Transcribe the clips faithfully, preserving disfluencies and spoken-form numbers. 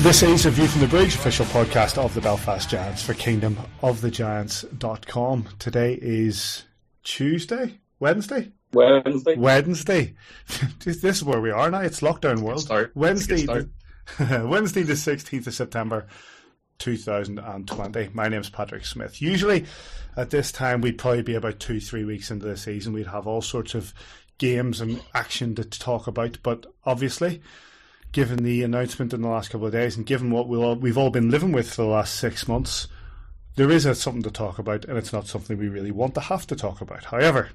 This is a View from the Bridge, official podcast of the Belfast Giants for kingdom of the giants dot com. Today is Tuesday? Wednesday? Wednesday. Wednesday. This is where we are now. It's lockdown world. Start. Wednesday, the, Wednesday the sixteenth of September two thousand twenty. My name's Patrick Smith. Usually at this time we'd probably be about two, three weeks into the season. We'd have all sorts of games and action to talk about, but obviously, given the announcement in the last couple of days and given what we'll all, we've all been living with for the last six months, there is a, something to talk about, and it's not something we really want to have to talk about. However,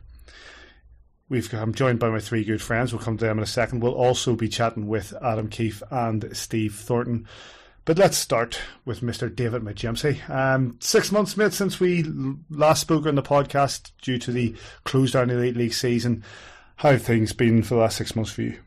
we've I'm joined by my three good friends. We'll come to them in a second. We'll also be chatting with Adam Keefe and Steve Thornton. But let's start with Mister David McGimsey. Um, six months, mate, since we last spoke on the podcast due to the close down Elite League season. How have things been for the last six months for you?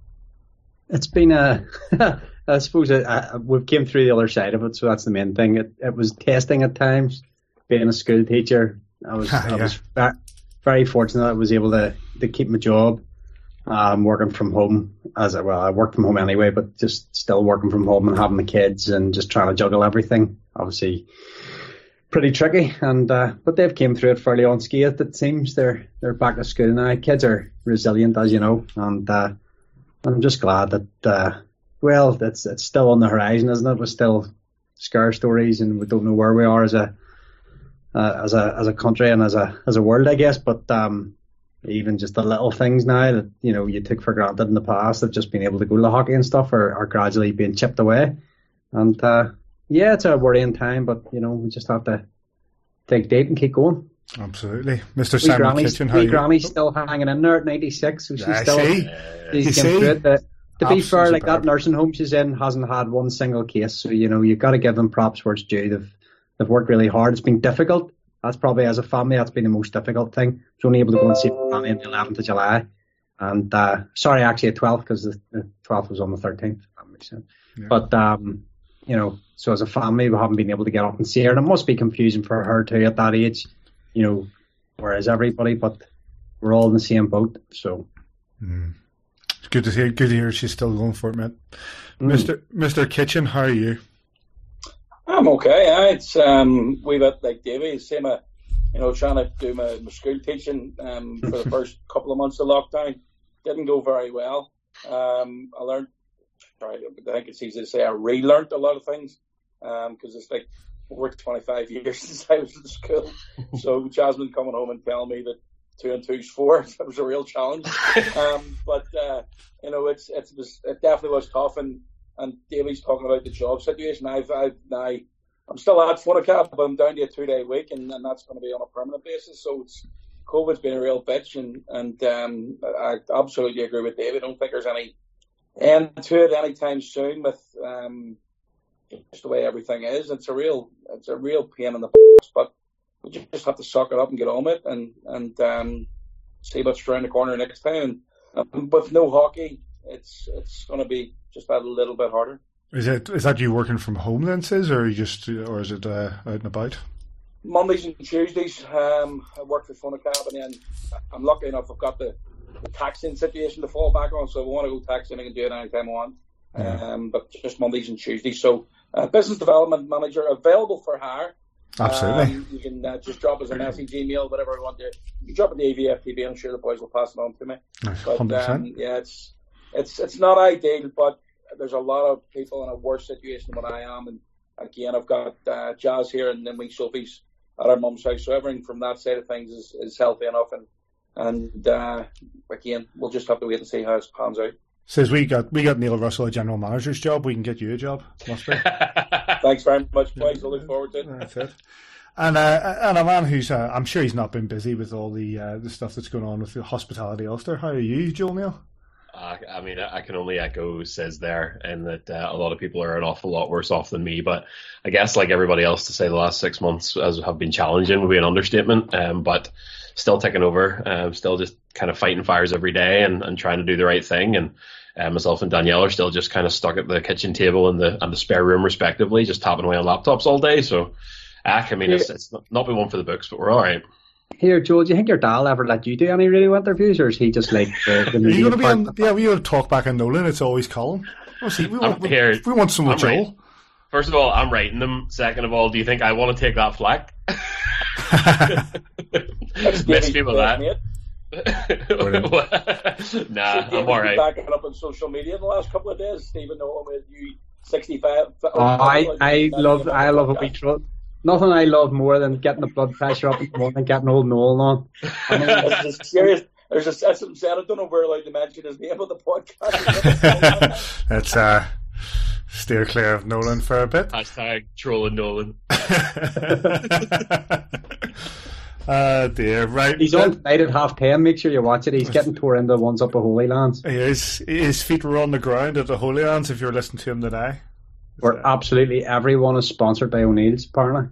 It's been a, I suppose it, uh, we've came through the other side of it, so that's the main thing. It, it was testing at times. Being a school teacher, I was yeah. I was very fortunate that I was able to, to keep my job. Um, working from home as a, well, I work from home anyway, but just still working from home and having the kids and just trying to juggle everything. Obviously, pretty tricky. And uh, but they've came through it fairly unscathed. It seems they're they're back to school now. Kids are resilient, as you know, and. Uh, I'm just glad that, uh, well, it's it's still on the horizon, isn't it? We're still scare stories, and we don't know where we are as a uh, as a as a country and as a as a world, I guess. But um, even just the little things now that you know you took for granted in the past, of just being able to go to the hockey and stuff, are, are gradually being chipped away. And uh, yeah, it's a worrying time, but you know we just have to dig deep and keep going. Absolutely. Mister Wee Simon Granny's, Kitchen, how wee are you? Granny's still hanging in there at ninety-six, so she's I still see. she's You came see? through it. Uh, to be Absolutely fair, like superb. that nursing home she's in hasn't had one single case, so you know you've got to give them props where it's due. They've they've worked really hard. It's been difficult. That's probably, as a family, that's been the most difficult thing. I was only able to go and see my family on the eleventh of July, and uh, sorry, actually at twelfth, because the, the twelfth was on the thirteenth. If that makes sense. Yeah. But um, you know, so as a family, we haven't been able to get up and see her, and it must be confusing for her too at that age. You know. Whereas everybody, but we're all in the same boat. So mm. It's good to hear. Good to hear she's still going for it, mate. Mm. Mister Mister Kitchen, how are you? I'm okay. Yeah. It's um, we bit like Davey, same. Uh, you know, trying to do my, my school teaching um, for the first couple of months of lockdown didn't go very well. Um, I learned. Sorry, I think it's easy to say I relearned a lot of things because um, it's like. Worked twenty-five years since I was in school, so Jasmine coming home and telling me that two and two's four, that was a real challenge. Um, but uh, you know, it's, it's it was it definitely was tough. And and Davey's talking about the job situation. I've I've now I'm still at Funacab, but I'm down to a two day week, and, and that's going to be on a permanent basis. So it's COVID's been a real bitch, and and um, I absolutely agree with David. I don't think there's any end to it anytime soon with um. just the way everything is. It's a real it's a real pain in the ass, but we just have to suck it up and get on with it and, and um, see what's around the corner next time. And um, with no hockey, it's it's going to be just a little bit harder. Is it is that you working from home then, Sis, or you just or is it uh, out and about? Mondays and Tuesdays, um, I work for Funacab, and then I'm lucky enough I've got the, the taxing situation to fall back on, so if I want to go taxing, I can do it anytime I want. Yeah. Um, but just Mondays and Tuesdays. So uh, business development manager available for hire. Absolutely. Um, you can uh, just drop us a message, email, whatever you want to. You can drop it to A V F T V. I'm sure the boys will pass it on to me. But um, yeah, it's it's it's not ideal, but there's a lot of people in a worse situation than what I am. And again, I've got uh, Jazz here, and then we Sophie's at our mum's house. So everything from that side of things is, is healthy enough. And and uh, again, we'll just have to wait and see how it pans out. Says we got we got Neil Russell a general manager's job. We can get you a job. Must be. Thanks very much, boys. I look forward to it. That's it. And uh, and a man who's uh, I'm sure he's not been busy with all the uh, the stuff that's going on with the Hospitality Ulster. How are you, Joel Neil? Uh, I mean, I can only echo says there, and that uh, a lot of people are an awful lot worse off than me. But I guess, like everybody else, to say the last six months has have been challenging would be an understatement. Um, but still ticking over, um, still just kind of fighting fires every day and, and trying to do the right thing. And uh, myself and Danielle are still just kind of stuck at the kitchen table and the and the spare room, respectively, just tapping away on laptops all day. So, uh, I mean, it's, it's not been one for the books, but we're all right. Here, Joel, do you think your dad ever let you do any radio interviews, or is he just like the, the Are media you going to be part? on, yeah, we have talk back on Nolan. It's always Colin. Oh, see, we want, we, we want some more Joel. Right. First of all, I'm writing them. Second of all, do you think I want to take that flack? Miss me with that. Nah, I'm all right. Backing up on social media in the last couple of days, Stephen Nolan with you sixty-five. Oh, I I love I love a wee troll. Nothing I love more than getting the blood pressure up in the morning and getting old Nolan on. I mean, it's just serious. There's a that's what I'm saying. I don't know if we're allowed to mention his name on the podcast. Let's uh, steer clear of Nolan for a bit. Hashtag trolling Nolan. Uh, dear, right. He's on tonight at half ten. Make sure you watch it. He's getting tore into the ones up at Holy Lands. He is. His feet were on the ground at the Holy Lands. If you're listening to him today, where uh, absolutely everyone is sponsored by O'Neill's, apparently.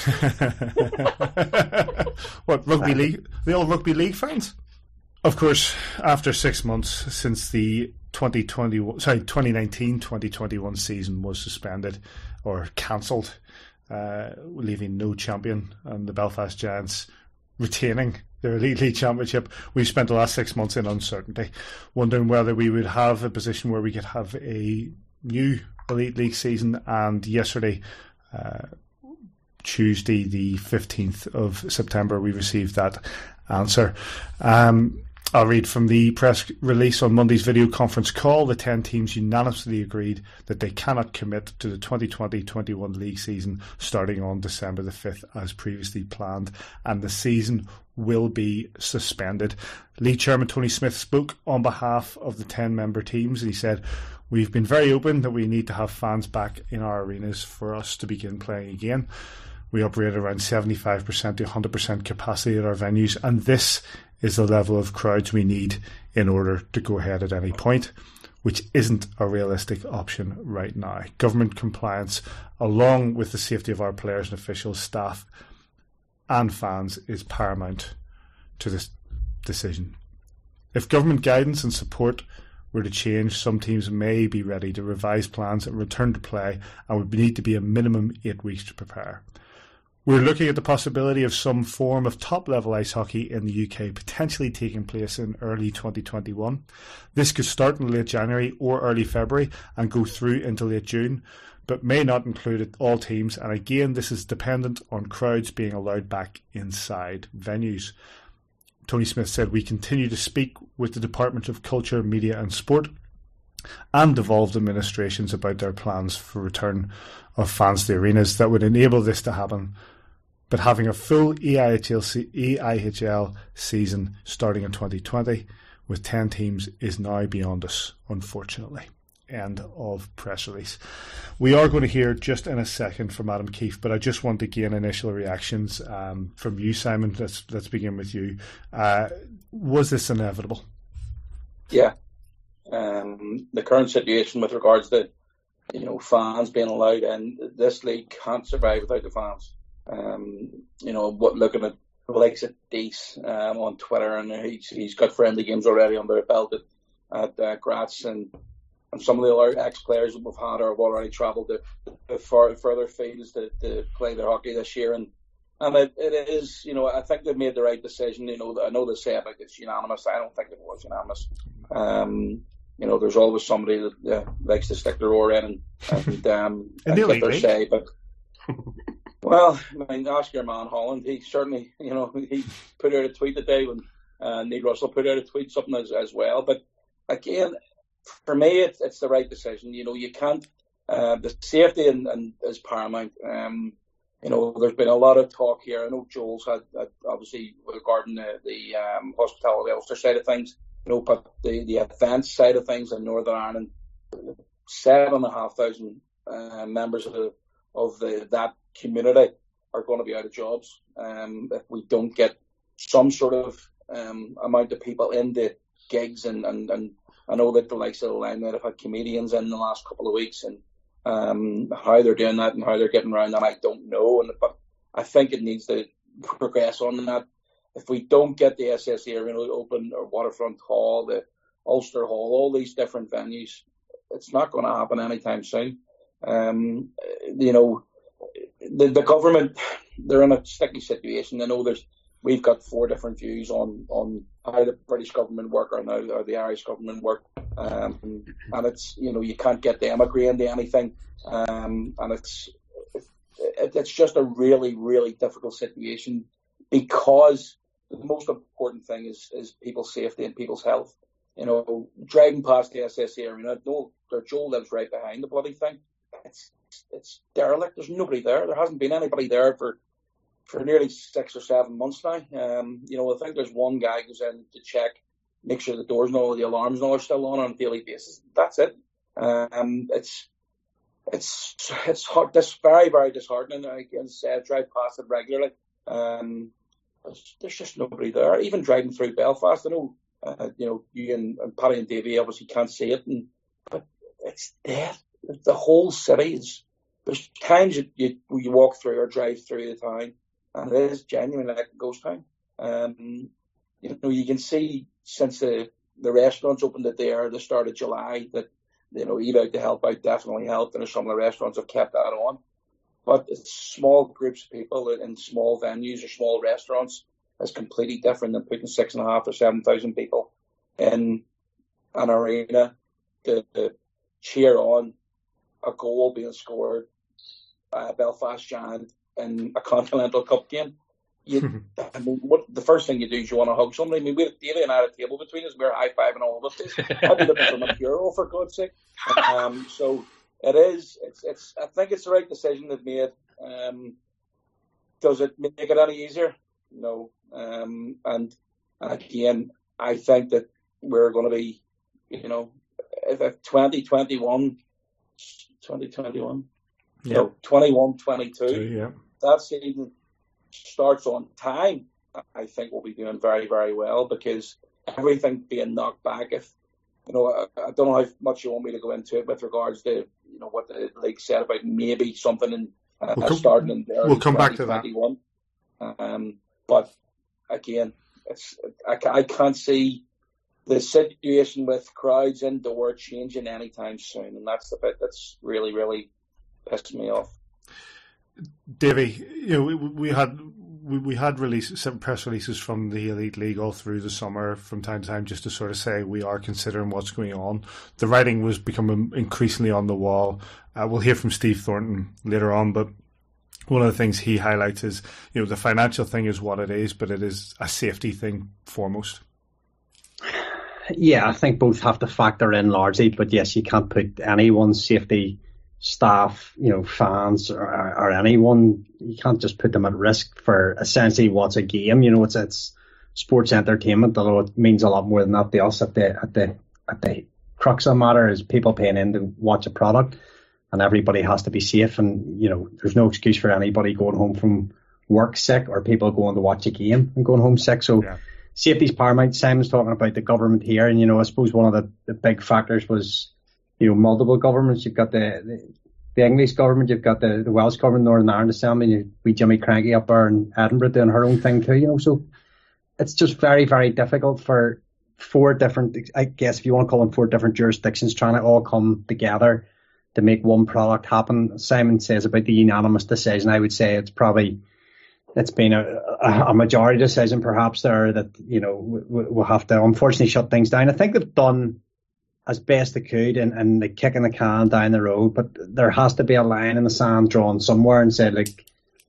What, rugby league? The old rugby league fans. Of course, after six months since the twenty twenty, sorry, twenty nineteen twenty twenty-one season was suspended or cancelled, uh, leaving no champion, and the Belfast Giants retaining their Elite League Championship, we've spent the last six months in uncertainty, wondering whether we would have a position where we could have a new Elite League season. And yesterday, uh, Tuesday, the fifteenth of September, we received that answer. Um, I'll read from the press release on Monday's video conference call. The ten teams unanimously agreed that they cannot commit to the twenty twenty twenty-one league season starting on December the fifth as previously planned, and the season will be suspended. League Chairman Tony Smith spoke on behalf of the ten member teams, and he said, "We've been very open that we need to have fans back in our arenas for us to begin playing again. We operate around seventy-five percent to one hundred percent capacity at our venues, and this is the level of crowds we need in order to go ahead at any point, which isn't a realistic option right now. Government compliance, along with the safety of our players and officials, staff and fans, is paramount to this decision. If government guidance and support were to change, some teams may be ready to revise plans and return to play, and would need to be a minimum eight weeks to prepare. We're looking at the possibility of some form of top-level ice hockey in the U K potentially taking place in early twenty twenty-one. This could start in late January or early February and go through into late June, but may not include all teams, and again, this is dependent on crowds being allowed back inside venues." Tony Smith said, "We continue to speak with the Department of Culture, Media and Sport and devolved administrations about their plans for return of fans to the arenas that would enable this to happen. But having a full E I H L, E I H L season starting in twenty twenty with ten teams is now beyond us, unfortunately." End of press release. We are going to hear just in a second from Adam Keefe, but I just want to gain initial reactions um, from you, Simon. Let's let's begin with you. Uh, was this inevitable? Yeah. Um, the current situation with regards to, you know, fans being allowed in, this league can't survive without the fans. Um, you know, what looking at the likes of Dees um, on Twitter, and he's he's got friendly games already under the belt at, at uh, Graz, and and some of the other ex-players that we've had are have already travelled to, to far, further fields to, to play their hockey this year, and and it, it is, you know, I think they've made the right decision. You know, I know they say like it's unanimous. I don't think it was unanimous. Um, you know, there's always somebody that uh, likes to stick their oar in and, and, um, and get their say, but. Well, I mean, ask your man Holland. He certainly, you know, he put out a tweet today when uh, Neil Russell put out a tweet, something as, as well. But again, for me, it's, it's the right decision. You know, you can't, uh, the safety and, and is paramount. Um, you know, there's been a lot of talk here. I know Joel's had, had obviously regarding the, the um, hospitality Ulster side of things, you know, but the, the events side of things in Northern Ireland, seven and a half thousand uh, members of the, of the that community are going to be out of jobs um, if we don't get some sort of um, amount of people into gigs, and, and, and I know that the likes of the Limelight have had comedians in the last couple of weeks, and um, how they're doing that and how they're getting around that I don't know, and but I think it needs to progress on that. If we don't get the S S E Arena open, or Waterfront Hall, the Ulster Hall, all these different venues, it's not going to happen anytime soon. Um, you know, the, the government, they're in a sticky situation. I know there's we've got four different views on, on how the British government work or now or the Irish government work, um, and it's you know you can't get them agreeing to anything, um, and it's it, it's just a really really difficult situation because the most important thing is is people's safety and people's health. You know, driving past the S S A Arena, no, their Joe lives right behind the bloody thing. It's it's derelict. There's nobody there. There hasn't been anybody there for. for nearly six or seven months now. Um, you know, I think there's one guy goes in to check, make sure the doors and all the alarms and all are still on on a daily basis. That's it. Um, it's it's it's hard, this very very disheartening. I can say I drive past it regularly. Um, there's, there's just nobody there. Even driving through Belfast, I know uh, you know you and, and Paddy and Davey obviously can't see it, and, but it's dead. The whole city is. There's times you, you you walk through or drive through the town. And it is genuinely like a ghost town. Um, you know, you can see since the, the restaurants opened it there at the start of July that, you know, Eat Out to Help Out definitely helped, and some of the restaurants have kept that on. But it's small groups of people in small venues or small restaurants is completely different than putting six and a half or seven thousand people in an arena to, to cheer on a goal being scored by a Belfast Giant in a Continental Cup game. You, I mean, what the first thing you do is you want to hug somebody. I mean, we had Davey and I had a table between us. We were high fiving all of this. I'd be looking for my hero for God's sake. Um, so it is. It's. It's. I think it's the right decision they've made. Um, does it make it any easier? No. Um, and again, I think that we're going to be, you know, if twenty twenty-one, twenty twenty-one. Yeah. So twenty-one twenty-two, yeah. That season starts on time. I think we'll be doing very, very well because everything being knocked back. If you know, I, I don't know how much you want me to go into it with regards to you know what the league said about maybe something in uh, we'll come, starting in there. We'll come back to that. Um, but again, it's I, I can't see the situation with crowds indoor changing anytime soon, and that's the bit that's really, really pissed me off. Davey, you know, we, we had we, we had releases, some press releases from the Elite League all through the summer from time to time, just to sort of say we are considering what's going on. The writing was becoming increasingly on the wall. Uh, we'll hear from Steve Thornton later on, but one of the things he highlights is, you know, the financial thing is what it is, but it is a safety thing foremost. Yeah, I think both have to factor in largely, but yes, you can't put anyone's safety, staff, you know, fans or, or anyone, you can't just put them at risk for essentially what's a game. You know, it's it's sports entertainment, although it means a lot more than that to us. At the at the at the crux of the matter is people paying in to watch a product, and everybody has to be safe. And you know, there's no excuse for anybody going home from work sick or people going to watch a game and going home sick. So. Yeah. Safety's paramount. Simon's talking about the government here, and you know, I suppose one of the, the big factors was, you know, multiple governments. You've got the the, the English government, you've got the, the Welsh government, Northern Ireland Assembly, and you've got Jimmy Cranky up there in Edinburgh doing her own thing too. You know, so it's just very, very difficult for four different, I guess, if you want to call them four different jurisdictions, trying to all come together to make one product happen. Simon says about the unanimous decision. I would say it's probably. It's been a, a majority decision, perhaps, there that, you know, we'll have to unfortunately shut things down. I think they've done as best they could and, and they're kicking the can down the road, but there has to be a line in the sand drawn somewhere and said, like,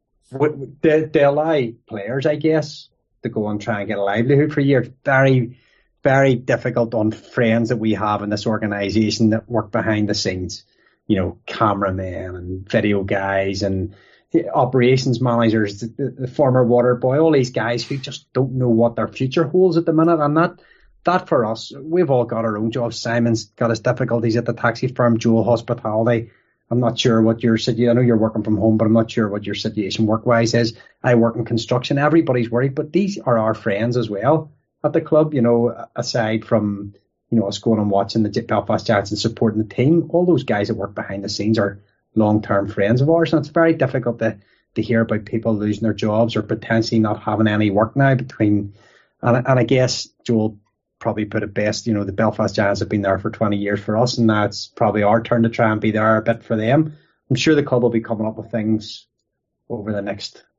they, they allow players, I guess, to go and try and get a livelihood for a year. Very, very difficult on friends that we have in this organisation that work behind the scenes, you know, cameramen and video guys and operations managers, the, the former water boy, all these guys who just don't know what their future holds at the minute. And that, that for us, we've all got our own jobs. Simon's got his difficulties at the taxi firm, Joel Hospitality. I'm not sure what your situation, I know you're working from home, but I'm not sure what your situation work-wise is. I work in construction. Everybody's worried, but these are our friends as well at the club, you know, aside from, you know, us going and watching the Belfast Giants and supporting the team. All those guys that work behind the scenes are long-term friends of ours, and it's very difficult to, to hear about people losing their jobs or potentially not having any work now between, and, and I guess Joel probably put it best, you know, the Belfast Giants have been there for twenty years for us, and now it's probably our turn to try and be there a bit for them. I'm sure the club will be coming up with things over the next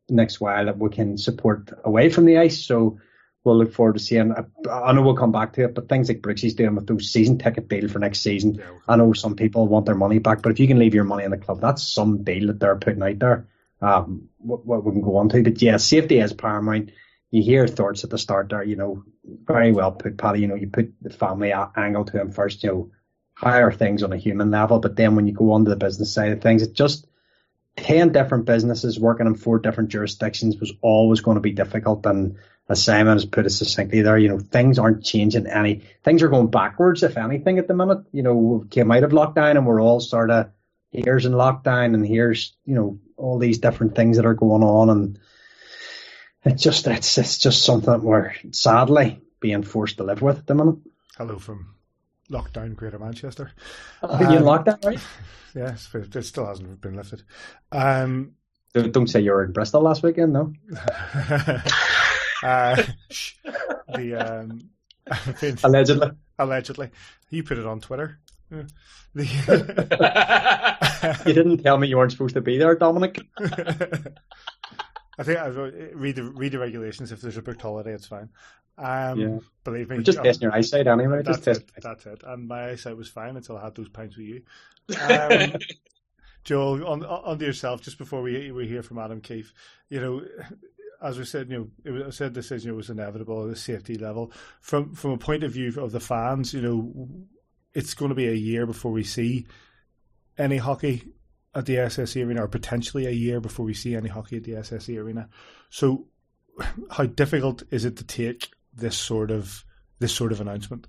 next while that we can support away from the ice. So we'll look forward to seeing. I, I know we'll come back to it, but things like Brooksy's doing with those season ticket deal for next season. Yeah. I know some people want their money back, but if you can leave your money in the club, that's some deal that they're putting out there. Um, what, what we can go on to, but yeah, safety is paramount. You hear thoughts at the start there, you know, very well put, Paddy. You know, you put the family angle to him first. You know, how are things on a human level? But then when you go on to the business side of things, it just ten different businesses working in four different jurisdictions was always going to be difficult. And as Simon has put it succinctly there, you know, things aren't changing any. Things are going backwards, if anything, at the minute. You know, we came out of lockdown and we're all sort of here's in lockdown and here's, you know, all these different things that are going on, and it's just it's it's just something we're sadly being forced to live with at the minute. Hello from lockdown, Greater Manchester. Are you in lockdown, right? Yes, but it still hasn't been lifted. Um, don't, don't say you were in Bristol last weekend, no. uh, the um, allegedly, allegedly, you put it on Twitter. The you didn't tell me you weren't supposed to be there, Dominic. I think I read the read the regulations. If there's a booked holiday, it's fine. Um, yeah. Believe me, we're just um, testing your eyesight anyway. That's just it. That's it. And my eyesight was fine until I had those pints with you. Um, Joel, on on to yourself. Just before we we hear from Adam Keefe, you know, as we said, you know, it was, I said this is, you know, was inevitable at the safety level. From from a point of view of the fans, you know, it's going to be a year before we see any hockey at the S S E Arena, or potentially a year before we see any hockey at the S S E Arena. So, how difficult is it to take this sort of this sort of announcement?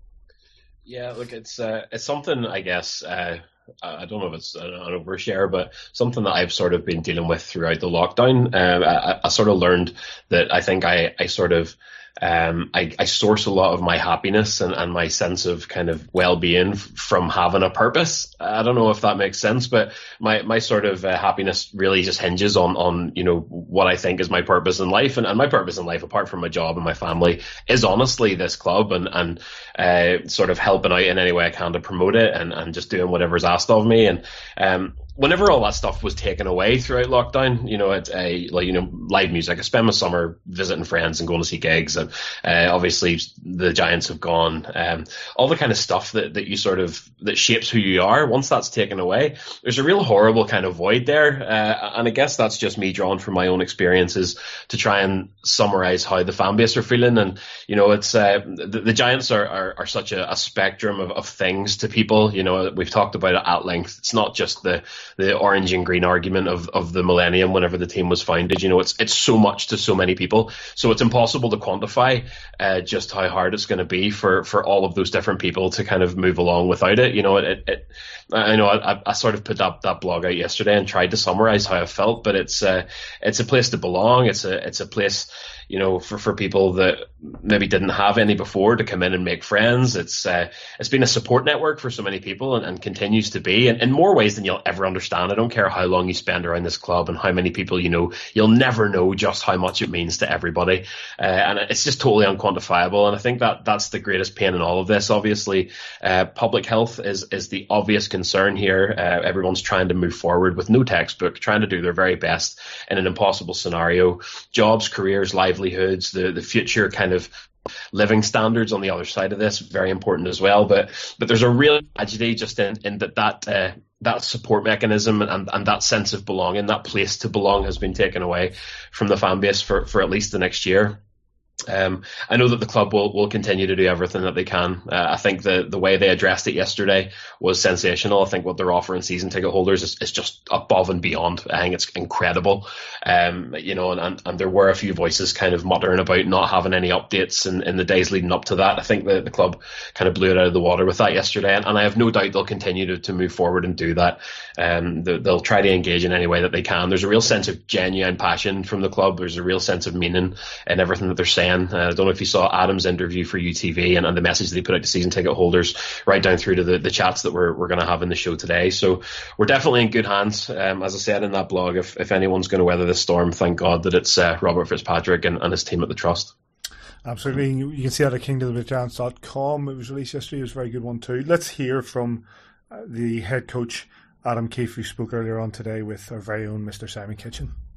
Yeah, look, it's uh, it's something, I guess. Uh, I don't know if it's an overshare, but something that I've sort of been dealing with throughout the lockdown. Uh, I, I sort of learned that I think I, I sort of. Um, I, I source a lot of my happiness and, and my sense of kind of well-being f- from having a purpose. I don't know if that makes sense, but my, my sort of uh, happiness really just hinges on, on, you know, what I think is my purpose in life. And, and my purpose in life, apart from my job and my family, is honestly this club and, and, uh, sort of helping out in any way I can to promote it and, and just doing whatever's asked of me. And, um, whenever all that stuff was taken away throughout lockdown, you know, it's a, like, you know, live music. I spend my summer visiting friends and going to see gigs, and uh, obviously the Giants have gone. Um, all the kind of stuff that, that you sort of, that shapes who you are, once that's taken away, there's a real horrible kind of void there. Uh, and I guess that's just me drawing from my own experiences to try and summarize how the fan base are feeling. And, you know, it's, uh, the, the Giants are, are, are such a, a spectrum of, of things to people. You know, we've talked about it at length. It's not just the, the orange and green argument of, of the millennium whenever the team was founded. You know, it's it's so much to so many people. So it's impossible to quantify uh, just how hard it's going to be for, for all of those different people to kind of move along without it. You know, it, it I know I, I sort of put that, that blog out yesterday and tried to summarize how I felt, but it's uh, it's a place to belong. It's a it's a place, you know, for, for people that maybe didn't have any before to come in and make friends. It's uh, it's been a support network for so many people, and, and continues to be, and in more ways than you'll ever understand. I don't care how long you spend around this club and how many people you know, you'll never know just how much it means to everybody. Uh, and it's just totally unquantifiable. And I think that that's the greatest pain in all of this. Obviously, uh, public health is, is the obvious concern here. Uh, everyone's trying to move forward with no textbook, trying to do their very best in an impossible scenario. Jobs, careers, livelihoods, the, the future kind of living standards on the other side of this, very important as well. But but there's a real tragedy just in, in that that uh, that support mechanism and, and that sense of belonging, that place to belong, has been taken away from the fan base for, for at least the next year. Um, I know that the club will, will continue to do everything that they can. Uh, I think the, the way they addressed it yesterday was sensational. I think what they're offering season ticket holders is, is just above and beyond. I think it's incredible. Um, you know, and, and, and there were a few voices kind of muttering about not having any updates in, in the days leading up to that. I think the, the club kind of blew it out of the water with that yesterday, and, and I have no doubt they'll continue to, to move forward and do that. Um, they, they'll try to engage in any way that they can. There's a real sense of genuine passion from the club. There's a real sense of meaning in everything that they're saying. Uh, I don't know if you saw Adam's interview for U T V and, and the message that he put out to season ticket holders, right down through to the, the chats that we're we're going to have in the show today. So we're definitely in good hands. Um, as I said in that blog, if, if anyone's going to weather this storm, thank God that it's uh, Robert Fitzpatrick and, and his team at the Trust. Absolutely. You can see that at kingdom of giants dot com. It was released yesterday. It was a very good one too. Let's hear from the head coach, Adam Keefe, who spoke earlier on today with our very own Mister Simon Kitchen.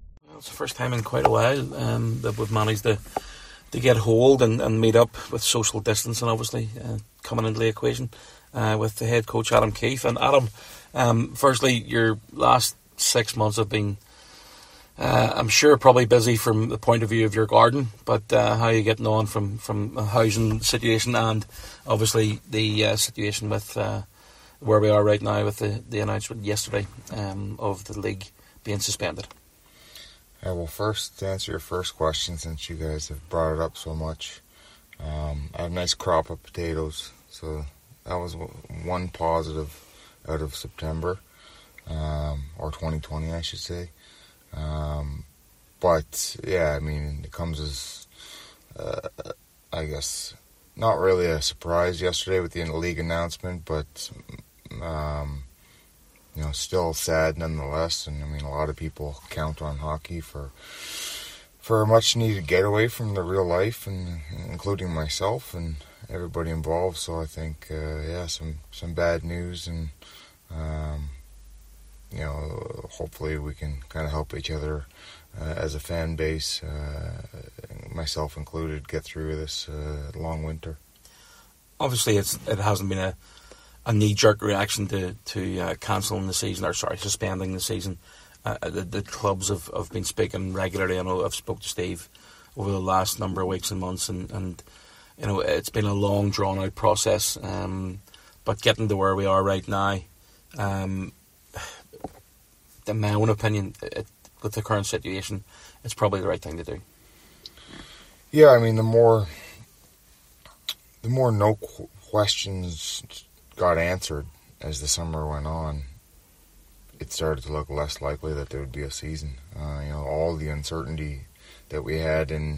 it's the first time in quite a while um, that we've managed to to get hold and, and meet up with social distancing, obviously, uh, coming into the equation uh, with the head coach, Adam Keefe. And Adam, um, firstly, your last six months have been, uh, I'm sure, probably busy from the point of view of your garden, but uh, how are you getting on from, from a housing situation and obviously the uh, situation with uh, where we are right now with the, the announcement yesterday um, of the league being suspended? Yeah, well, first, to answer your first question, since you guys have brought it up so much, um, I had a nice crop of potatoes, so that was one positive out of September, um, or twenty twenty, I should say. Um, but, yeah, I mean, it comes as, uh, I guess, not really a surprise yesterday with the league announcement, but, um, you know, still sad nonetheless. And I mean, a lot of people count on hockey for for a much needed getaway from the real life, and including myself and everybody involved. So I think, uh, yeah, some some bad news, and um, you know, hopefully we can kind of help each other uh, as a fan base, uh, myself included, get through this uh, long winter. Obviously, it's it hasn't been a. a knee-jerk reaction to, to uh, cancelling the season, or sorry, suspending the season. Uh, the, the clubs have, have been speaking regularly. I know I've spoke to Steve over the last number of weeks and months, and, and you know, it's been a long, drawn-out process. Um, but getting to where we are right now, um, in my own opinion, it, with the current situation, it's probably the right thing to do. Yeah, I mean, the more, the more no qu- questions got answered as the summer went on, it started to look less likely that there would be a season. Uh, you know, all the uncertainty that we had in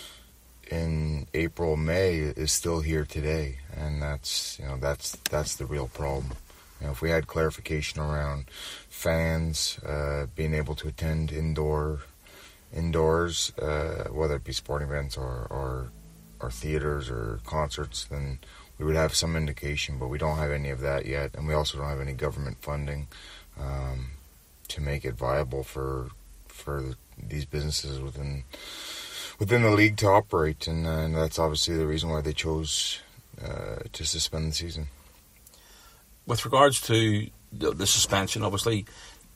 in April, May is still here today, and that's you know that's that's the real problem. You know, if we had clarification around fans uh, being able to attend indoor indoors, uh, whether it be sporting events or or, or theaters or concerts, then we would have some indication, but we don't have any of that yet, and we also don't have any government funding um, to make it viable for for these businesses within within the league to operate, and, uh, and that's obviously the reason why they chose uh, to suspend the season. With regards to the, the suspension, obviously,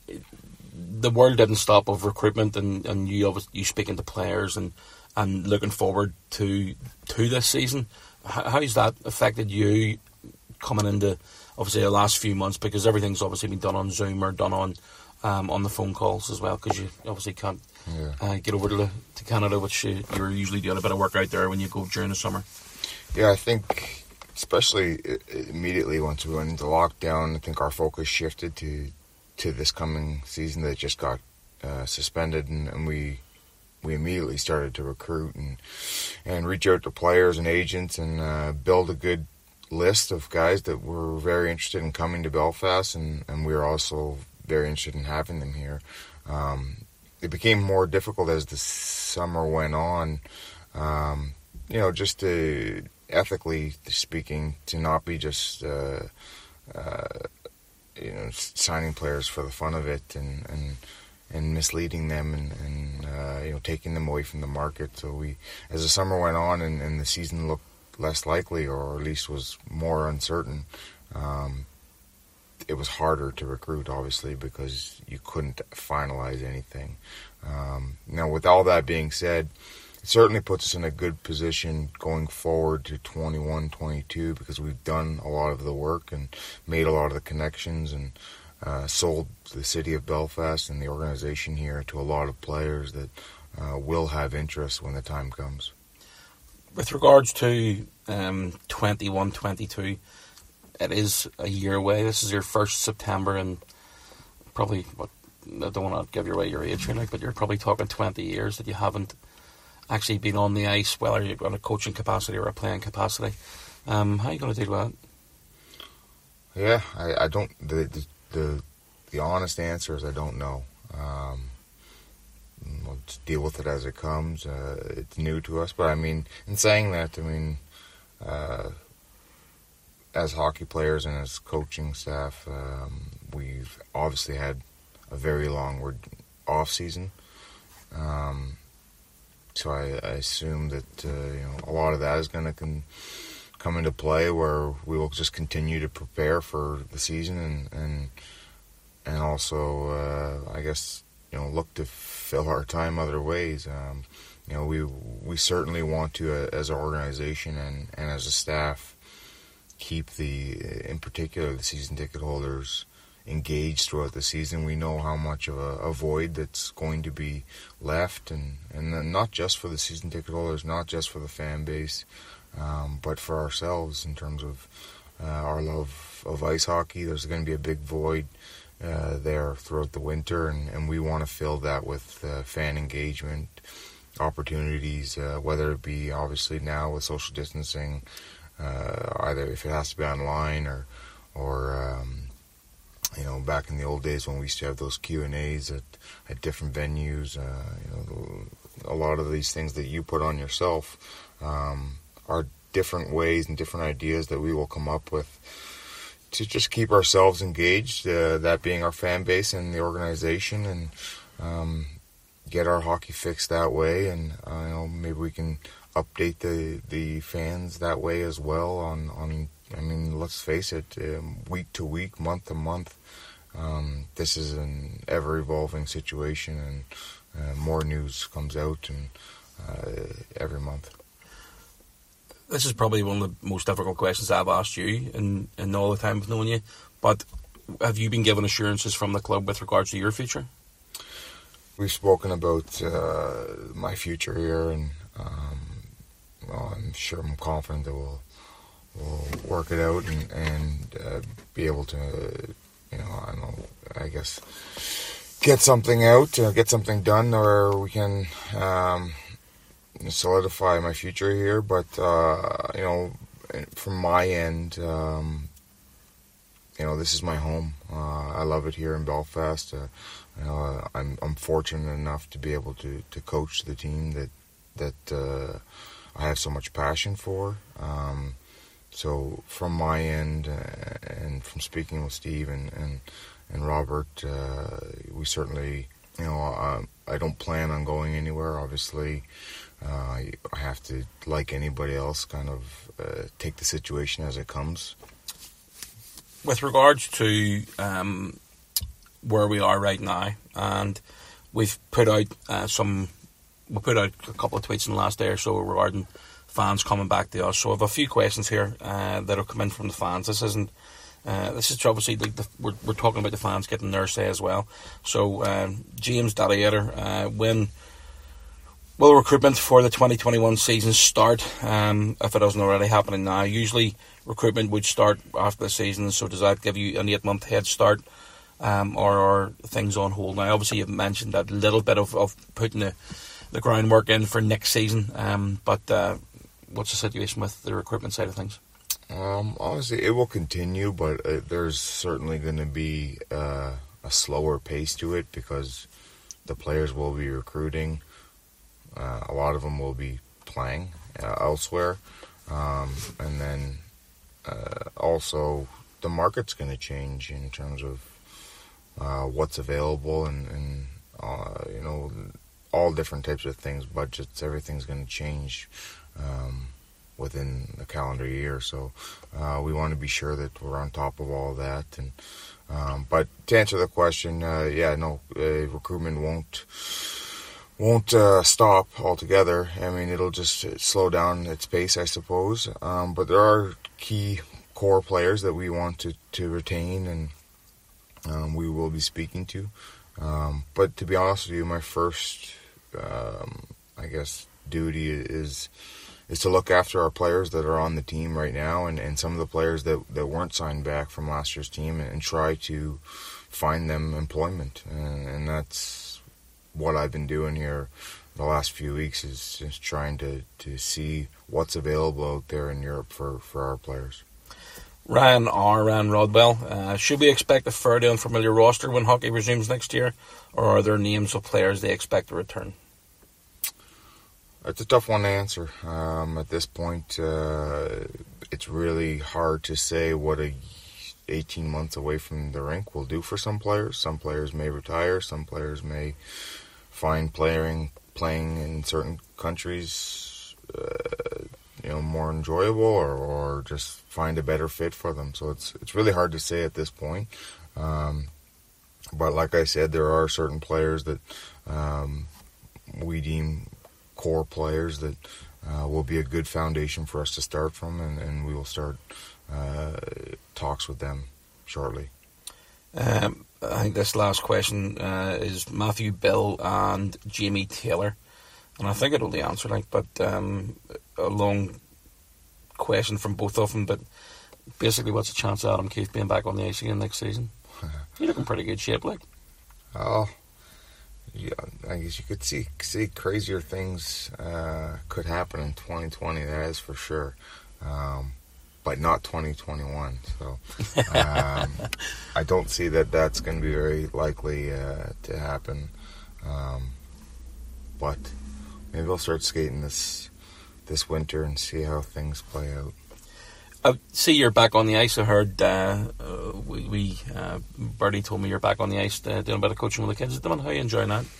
the world didn't stop of recruitment, and, and you obviously you speaking to players and, and looking forward to to this season. How's that affected you coming into, obviously, the last few months? Because everything's obviously been done on Zoom or done on um, on the phone calls as well, because you obviously can't yeah. uh, get over to, the, to Canada, which you, you're usually doing a bit of work out there when you go during the summer. Yeah, I think, especially immediately once we went into lockdown, I think our focus shifted to to this coming season that just got uh, suspended, and, and we... we immediately started to recruit and and reach out to players and agents and uh, build a good list of guys that were very interested in coming to Belfast, and, and we were also very interested in having them here. Um, it became more difficult as the summer went on, um, you know, just to, ethically speaking, to not be just, uh, uh, you know, signing players for the fun of it and, and and misleading them and, and uh, you know, taking them away from the market. So we, as the summer went on and, and the season looked less likely, or at least was more uncertain, um, it was harder to recruit, obviously, because you couldn't finalize anything. Um, now, with all that being said, it certainly puts us in a good position going forward to twenty-one twenty-two, because we've done a lot of the work and made a lot of the connections and Uh, sold the city of Belfast and the organization here to a lot of players that uh, will have interest when the time comes. With regards to um, twenty-one twenty-two, it is a year away. This is your first September, and probably, what, I don't want to give away your age, really, but you're probably talking twenty years that you haven't actually been on the ice, whether you're on a coaching capacity or a playing capacity. Um, how are you going to deal with that? Yeah, I, I don't... The, the, The the honest answer is I don't know. Um, we'll just deal with it as it comes. Uh, it's new to us, but I mean, in saying that, I mean, uh, as hockey players and as coaching staff, um, we've obviously had a very long off season, Um, so I, I assume that uh, you know a lot of that is going to con- come into play, where we will just continue to prepare for the season and and, and also uh, I guess you know look to fill our time other ways. Um, you know we we certainly want to uh, as an organization and, and as a staff keep the in particular the season ticket holders engaged throughout the season. We know how much of a, a void that's going to be left, and, and then not just for the season ticket holders, not just for the fan base, um, but for ourselves in terms of uh, our love of ice hockey. There's going to be a big void uh, there throughout the winter, and, and we want to fill that with uh, fan engagement opportunities, uh, whether it be obviously now with social distancing, uh, either if it has to be online or or um, you know, back in the old days when we used to have those Q and A's at, at different venues, uh, you know, a lot of these things that you put on yourself um, are different ways and different ideas that we will come up with to just keep ourselves engaged, uh, that being our fan base and the organization, and um, get our hockey fix that way. And uh, you know, maybe we can update the, the fans that way as well on, on I mean, let's face it, um, week to week, month to month, um, this is an ever-evolving situation, and uh, more news comes out and uh, every month. This is probably one of the most difficult questions I've asked you in, in all the time of knowing you, but have you been given assurances from the club with regards to your future? We've spoken about uh, my future here, and um, well, I'm sure I'm confident that we'll We'll work it out and, and uh, be able to, you know, I don't know, I guess, get something out, uh, get something done, or we can um, solidify my future here. But, uh, you know, from my end, um, you know, this is my home. Uh, I love it here in Belfast. Uh, you know, I'm I'm fortunate enough to be able to, to coach the team that, that uh, I have so much passion for. Um So from my end, uh, and from speaking with Steve and and, and Robert, uh, we certainly, you know, uh, I don't plan on going anywhere. Obviously, uh, I have to, like anybody else, kind of uh, take the situation as it comes. With regards to um, where we are right now, and we've put out uh, some, we put out a couple of tweets in the last day or so regarding fans coming back to us. So I have a few questions here uh, that have come in from the fans. This isn't, uh, this is obviously, the, the, we're, we're talking about the fans getting their say as well. So um, James Dadiator, uh, when will recruitment for the twenty twenty-one season start, um, if it isn't already happening now? Usually recruitment would start after the season, so does that give you an eight month head start, um, or are things on hold now? Obviously you've mentioned that little bit of, of putting the, the groundwork in for next season, um, but uh, what's the situation with the recruitment side of things? Um, honestly, it will continue, but uh, there's certainly going to be uh, a slower pace to it because the players will be recruiting. Uh, a lot of them will be playing uh, elsewhere. Um, and then uh, also the market's going to change in terms of uh, what's available and, and uh, you know, all different types of things, budgets, everything's going to change Um, within the calendar year, so uh, we want to be sure that we're on top of all that. And um, but to answer the question, uh, yeah, no, uh, recruitment won't won't uh, stop altogether. I mean, it'll just slow down its pace, I suppose. Um, but there are key core players that we want to to retain, and um, we will be speaking to. Um, but to be honest with you, my first, um, I guess, duty is. is to look after our players that are on the team right now, and, and some of the players that, that weren't signed back from last year's team, and, and try to find them employment. And, and that's what I've been doing here the last few weeks, is just trying to, to see what's available out there in Europe for, for our players. Ryan R. Ryan Rodwell, uh, should we expect a fairly unfamiliar roster when hockey resumes next year, or are there names of players they expect to return? It's a tough one to answer. Um, at this point, uh, it's really hard to say what a eighteen months away from the rink will do for some players. Some players may retire. Some players may find playing playing in certain countries Uh, you know, more enjoyable, or, or just find a better fit for them. So it's it's really hard to say at this point. Um, but like I said, there are certain players that um, we deem core players that uh, will be a good foundation for us to start from, and, and we will start uh, talks with them shortly. Um, I think this last question uh, is Matthew Bill and Jamie Taylor. And I think I know the answer, like, but um, a long question from both of them. But basically, what's the chance of Adam Keefe being back on the ice again next season? You look in pretty good shape, like. Oh, yeah, I guess you could see see crazier things uh, could happen in twenty twenty. That is for sure, um, but not twenty twenty-one. So um, I don't see that that's going to be very likely uh, to happen. Um, but maybe we'll start skating this this winter and see how things play out. I see you're back on the ice. I heard uh, uh, we, we uh, Bertie told me you're back on the ice uh, doing a bit of coaching with the kids at the moment. How are you enjoying that?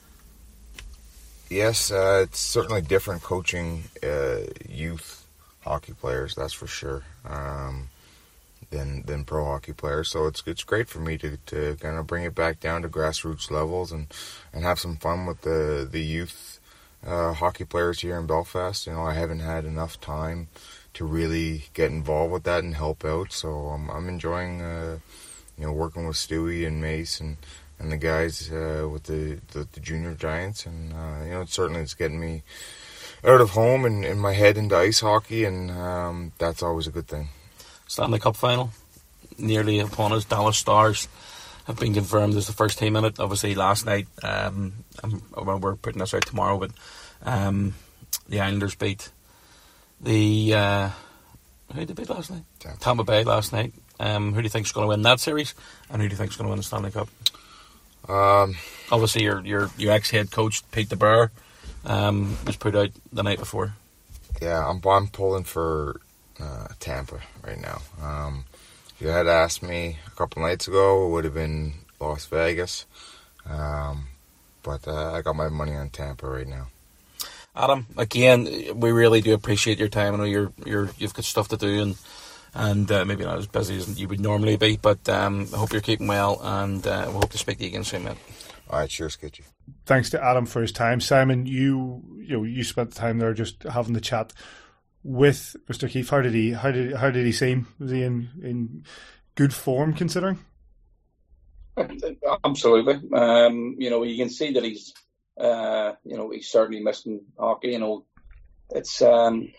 Yes, uh, it's certainly different coaching uh, youth hockey players, that's for sure, um, than than pro hockey players. So it's it's great for me to, to kind of bring it back down to grassroots levels and, and have some fun with the the youth uh, hockey players here in Belfast. You know, I haven't had enough time to really get involved with that and help out. So I'm I'm enjoying uh, you know working with Stewie and Mace and. and the guys uh, with the, the, the junior Giants, and uh, you know, it's certainly it's getting me out of home and in my head into ice hockey, and um, that's always a good thing. Stanley Cup final, nearly upon us. Dallas Stars have been confirmed as the first team in it. Obviously, last night, um, well, we're putting this out tomorrow, but um, the Islanders beat the uh, who did they beat last night? Tampa, Tampa Bay last night. Um, who do you think is going to win that series, and who do you think is going to win the Stanley Cup? Um, Obviously, your your your ex head coach Pete DeBoer um, was put out the night before. Yeah, I'm I'm pulling for uh, Tampa right now. Um, if you had asked me a couple nights ago, it would have been Las Vegas, um, but uh, I got my money on Tampa right now. Adam, again, we really do appreciate your time. I know you're you're you've got stuff to do and. And uh, maybe not as busy as you would normally be, but um, I hope you're keeping well, and uh, we hope to speak to you again soon, mate. All right, cheers, Skitchy. Thanks to Adam for his time. Simon, you you know you spent the time there just having the chat with Mister Keefe. How did he how did how did he seem? Was he in, in good form considering? Absolutely. Um, you know, you can see that he's uh, you know he's certainly missing hockey. You know, it's. Um,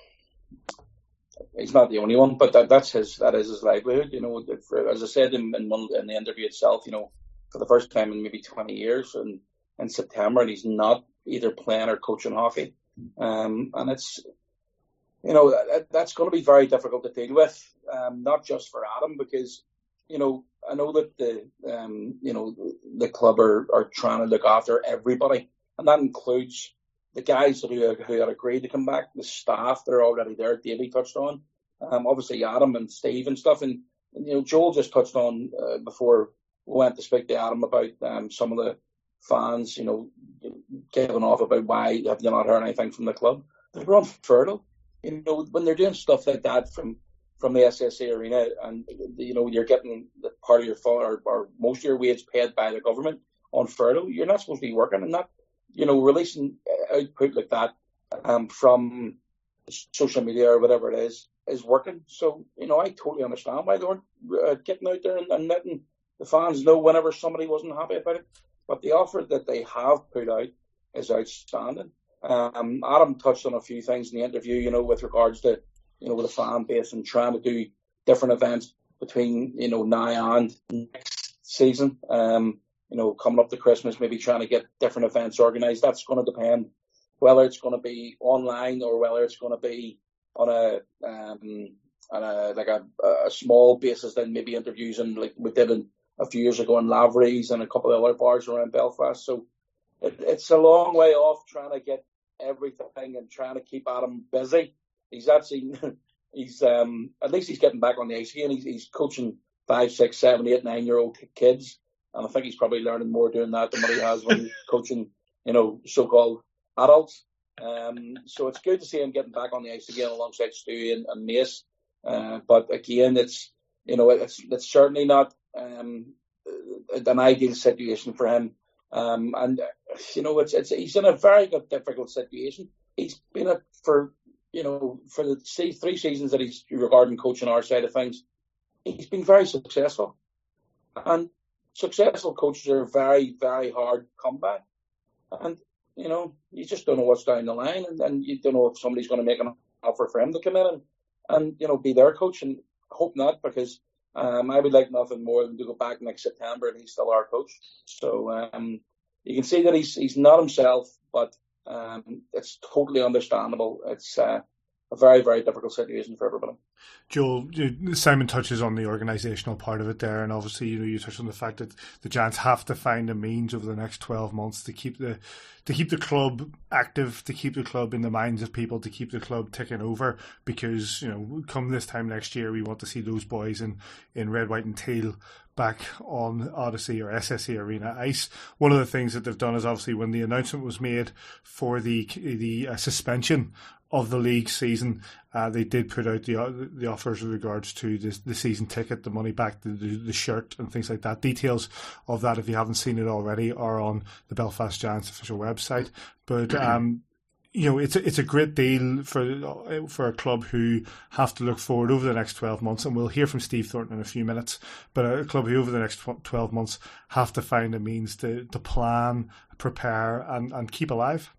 He's not the only one, but that, that's his. That is his livelihood. You know, for, as I said in, in, one, in the interview itself, you know, for the first time in maybe twenty years, and in September, and he's not either playing or coaching hockey. Um, and it's, you know, that, that's going to be very difficult to deal with, um, not just for Adam, because, you know, I know that the, um, you know, the club are, are trying to look after everybody, and that includes the guys who, who had agreed to come back, the staff that are already there, Davey touched on, um, obviously Adam and Steve and stuff. And, and you know, Joel just touched on uh, before we went to speak to Adam about um, some of the fans, you know, giving off about why have you not heard anything from the club. They were on furlough. You know, when they're doing stuff like that from, from the S S A Arena, and, you know, you're getting the part of your or, or most of your wage paid by the government on furlough, you're not supposed to be working, and that, you know, releasing output like that um, from social media or whatever it is, is working. So, you know, I totally understand why they weren't uh, getting out there and, and letting the fans know whenever somebody wasn't happy about it. But the offer that they have put out is outstanding. Um, Adam touched on a few things in the interview, you know, with regards to, you know, with the fan base and trying to do different events between, you know, now and next season. Um, you know, coming up to Christmas, maybe trying to get different events organised. That's going to depend whether it's going to be online or whether it's going to be on a, um, on a like a, a small basis, then maybe interviews and like we did in, a few years ago in Lavery's and a couple of other bars around Belfast. So it, it's a long way off trying to get everything and trying to keep Adam busy. He's actually, he's um, at least he's getting back on the ice again. He's, he's coaching five, six, seven, eight, nine year old kids. And I think he's probably learning more doing that than what he has when he's coaching you know, so-called adults. Um, so it's good to see him getting back on the ice again alongside Stewie and, and Mace. Uh, but again, it's, you know, it's it's certainly not um, an ideal situation for him. Um, and you know, it's it's he's in a very good, difficult situation. He's been it for you know for the three seasons that he's regarding coaching our side of things. He's been very successful, and successful coaches are very, very hard to come by. And you know, you just don't know what's down the line, and then you don't know if somebody's going to make an offer for him to come in and, and you know be their coach. And hope not, because um, I would like nothing more than to go back next September and he's still our coach. So um, you can see that he's he's not himself, but um, it's totally understandable. It's uh, a very, very difficult situation for everybody. Joel, Simon touches on the organisational part of it there, and obviously, you know, you touched on the fact that the Giants have to find a means over the next twelve months to keep the to keep the club active, to keep the club in the minds of people, to keep the club ticking over. Because you know, come this time next year, we want to see those boys in, in red, white, and teal back on Odyssey or S S E Arena ice. One of the things that they've done is obviously when the announcement was made for the the uh, suspension of the league season, uh, they did put out the uh, the offers with regards to the, the season ticket, the money back, the, the, the shirt, and things like that. Details of that, if you haven't seen it already, are on the Belfast Giants official website. But um, you know, it's a, it's a great deal for for a club who have to look forward over the next twelve months, and we'll hear from Steve Thornton in a few minutes. But a club who over the next twelve months have to find a means to to plan, prepare, and, and keep alive.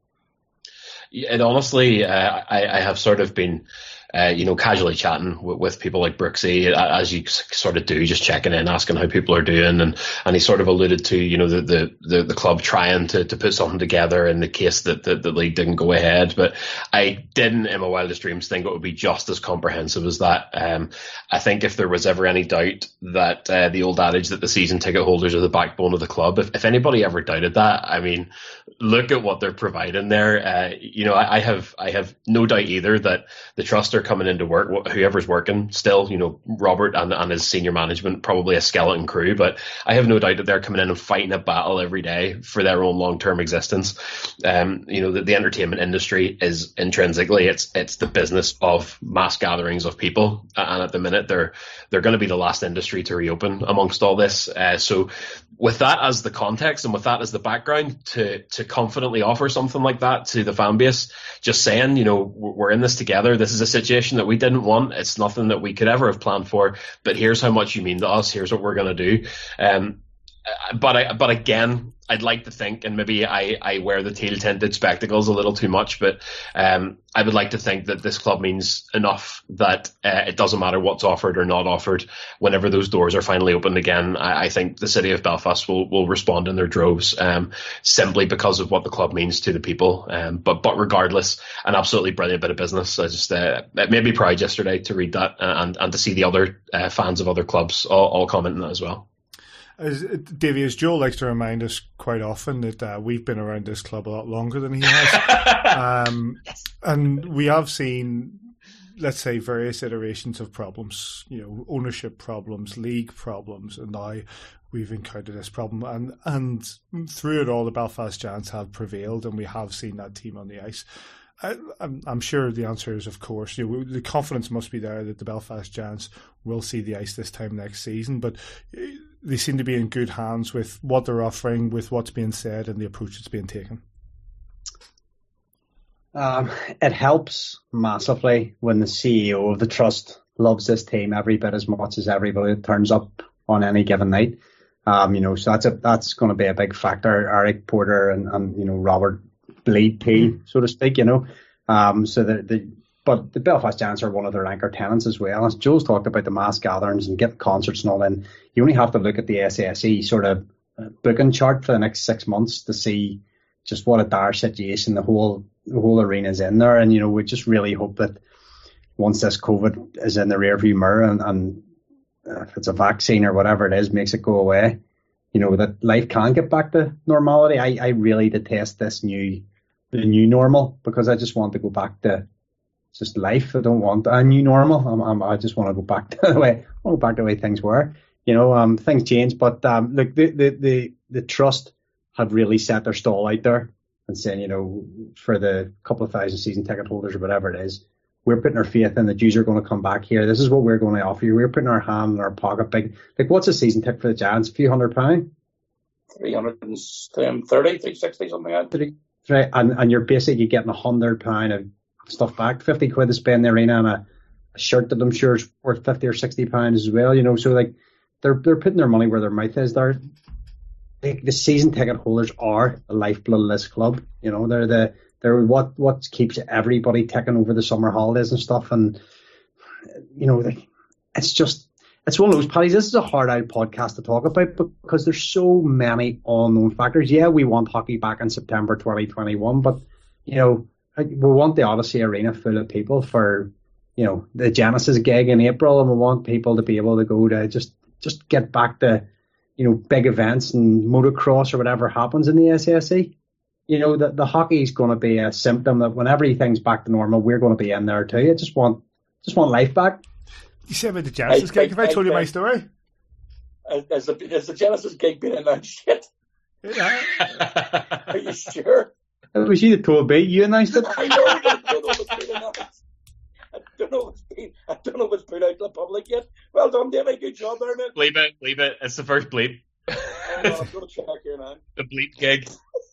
And honestly, uh, I, I have sort of been, uh, you know, casually chatting with, with people like Brooksy, as you sort of do, just checking in, asking how people are doing. And, and he sort of alluded to, you know, the, the, the, the club trying to, to put something together in the case that the, the league didn't go ahead. But I didn't, in my wildest dreams, think it would be just as comprehensive as that. Um, I think if there was ever any doubt that uh, the old adage that the season ticket holders are the backbone of the club, if, if anybody ever doubted that, I mean, look at what they're providing there. Uh, you know, I, I have I have no doubt either that the trust are coming into work, whoever's working still, you know, Robert and, and his senior management, probably a skeleton crew, but I have no doubt that they're coming in and fighting a battle every day for their own long-term existence. Um, you know, the, the entertainment industry is intrinsically, it's it's the business of mass gatherings of people, and at the minute they're they're going to be the last industry to reopen amongst all this. Uh, so with that as the context and with that as the background, to to confidently offer something like that to the fan base, just saying, you know, we're in this together. This is a situation that we didn't want. It's nothing that we could ever have planned for, but here's how much you mean to us. Here's what we're going to do. Um, but I, but again, I'd like to think, and maybe I, I wear the teal-tinted spectacles a little too much, but um, I would like to think that this club means enough that uh, it doesn't matter what's offered or not offered. Whenever those doors are finally opened again, I, I think the city of Belfast will, will respond in their droves, um, simply because of what the club means to the people. Um, but but regardless, an absolutely brilliant bit of business. I just uh, it made me proud yesterday to read that and, and to see the other uh, fans of other clubs all, all commenting that as well. As Davey, as Joel likes to remind us quite often, that uh, we've been around this club a lot longer than he has. um, yes. And we have seen, let's say, various iterations of problems, you know, ownership problems, league problems, and now we've encountered this problem. And, and through it all, the Belfast Giants have prevailed, and we have seen that team on the ice. I, I'm, I'm sure the answer is, of course, you know, the confidence must be there that the Belfast Giants will see the ice this time next season, but they seem to be in good hands with what they're offering, with what's being said, and the approach that's being taken. Um, it helps massively when the C E O of the trust loves this team every bit as much as everybody that turns up on any given night. Um, you know, so that's a that's going to be a big factor. Eric Porter and, and you know Robert bleed teal, so to speak. You know, um, so the the. But the Belfast Giants are one of their anchor tenants as well. As Joe's talked about the mass gatherings and getting concerts and all in, you only have to look at the S S E sort of booking chart for the next six months to see just what a dire situation the whole the whole arena is in there. And, you know, we just really hope that once this COVID is in the rearview mirror and, and if it's a vaccine or whatever it is makes it go away, you know, that life can get back to normality. I, I really detest this new the new normal because I just want to go back to just life. I don't want a new normal. I'm, I'm, I just want to go back to the way I want to go back to the way things were. You know, um, things change, but um, look, the, the the the trust have really set their stall out there and saying, you know, for the couple of thousand season ticket holders or whatever it is, we're putting our faith in that you are going to come back here. This is what we're going to offer you. We're putting our hand in our pocket. Big, like, what's a season ticket for the Giants? A few hundred pounds? three hundred thirty, three sixty, something like that. Right, and, and you're basically getting a hundred pound of stuff back, fifty quid to spend in the arena, and a, a shirt that I'm sure is worth fifty or sixty pounds as well. You know, so like they're they're putting their money where their mouth is. They're like, the season ticket holders are the lifeblood of this club. You know, they're the they're what what keeps everybody ticking over the summer holidays and stuff. And you know, like, it's just it's one of those, Paddy. This is a hard-out podcast to talk about because there's so many unknown factors. Yeah, we want hockey back in September twenty twenty-one, but you know, we want the Odyssey Arena full of people for, you know, the Genesis gig in April, and we want people to be able to go to just just get back to, you know, big events and motocross or whatever happens in the S A S E. You know, the, the hockey is going to be a symptom that when everything's back to normal, we're going to be in there too. I just want just want life back. You said about the Genesis I, gig. Have I, I told I, you my story? Has the, has the Genesis gig been announced yet? Yeah. Are you sure? It was you that told me. You announced it. I know. I don't know if it's been announced. I don't know if it's been. I don't know if it's put out to the public yet. Well done, Davey. Good job there, man. Bleep it. Bleep it. It's the first bleep. Oh, no, I'm going to check here now. The bleep gig.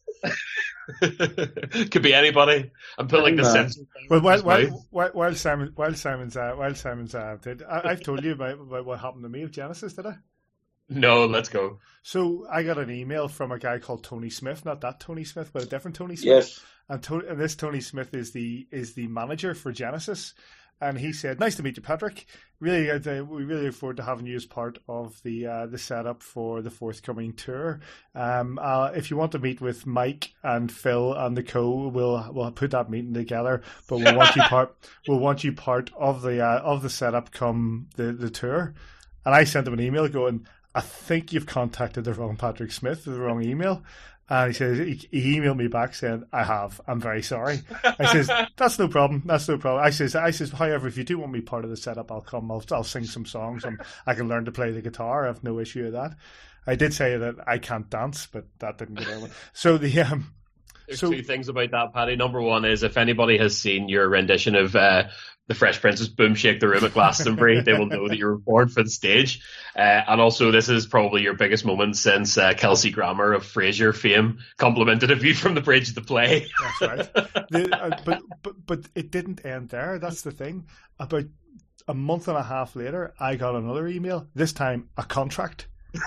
Could be anybody. I'm putting like the Simpsons. Well, while, while, while, while Simon, while Simon's, uh, while Simon's, uh, did I, I've told you about, about what happened to me with Genesis, did I? No, let's go. So I got an email from a guy called Tony Smith, not that Tony Smith, but a different Tony Smith. Yes. And, to, and this Tony Smith is the is the manager for Genesis. And he said, "Nice to meet you, Patrick. Really, uh, we really look forward to having you as part of the uh, the setup for the forthcoming tour. Um, uh, if you want to meet with Mike and Phil and the co, we'll we'll put that meeting together. But we'll want you part we'll want you part of the uh, of the setup come the, the tour." And I sent him an email going, "I think you've contacted the wrong Patrick Smith, the wrong email." And he says, he, he emailed me back saying, "I have. I'm very sorry." I says, "That's no problem. That's no problem." I says, I says, "However, if you do want me part of the setup, I'll come. I'll, I'll sing some songs and I can learn to play the guitar. I have no issue with that." I did say that I can't dance, but that didn't get over. So the um, There's so, two things about that, Paddy. Number one is if anybody has seen your rendition of uh, The Fresh Prince's Boom Shake the Room at Glastonbury, they will know that you're born for the stage. Uh, and also, this is probably your biggest moment since uh, Kelsey Grammer of Frasier fame complimented a view from the bridge of the play. That's right. The, uh, but, but, but it didn't end there. That's the thing. About a month and a half later, I got another email, this time a contract.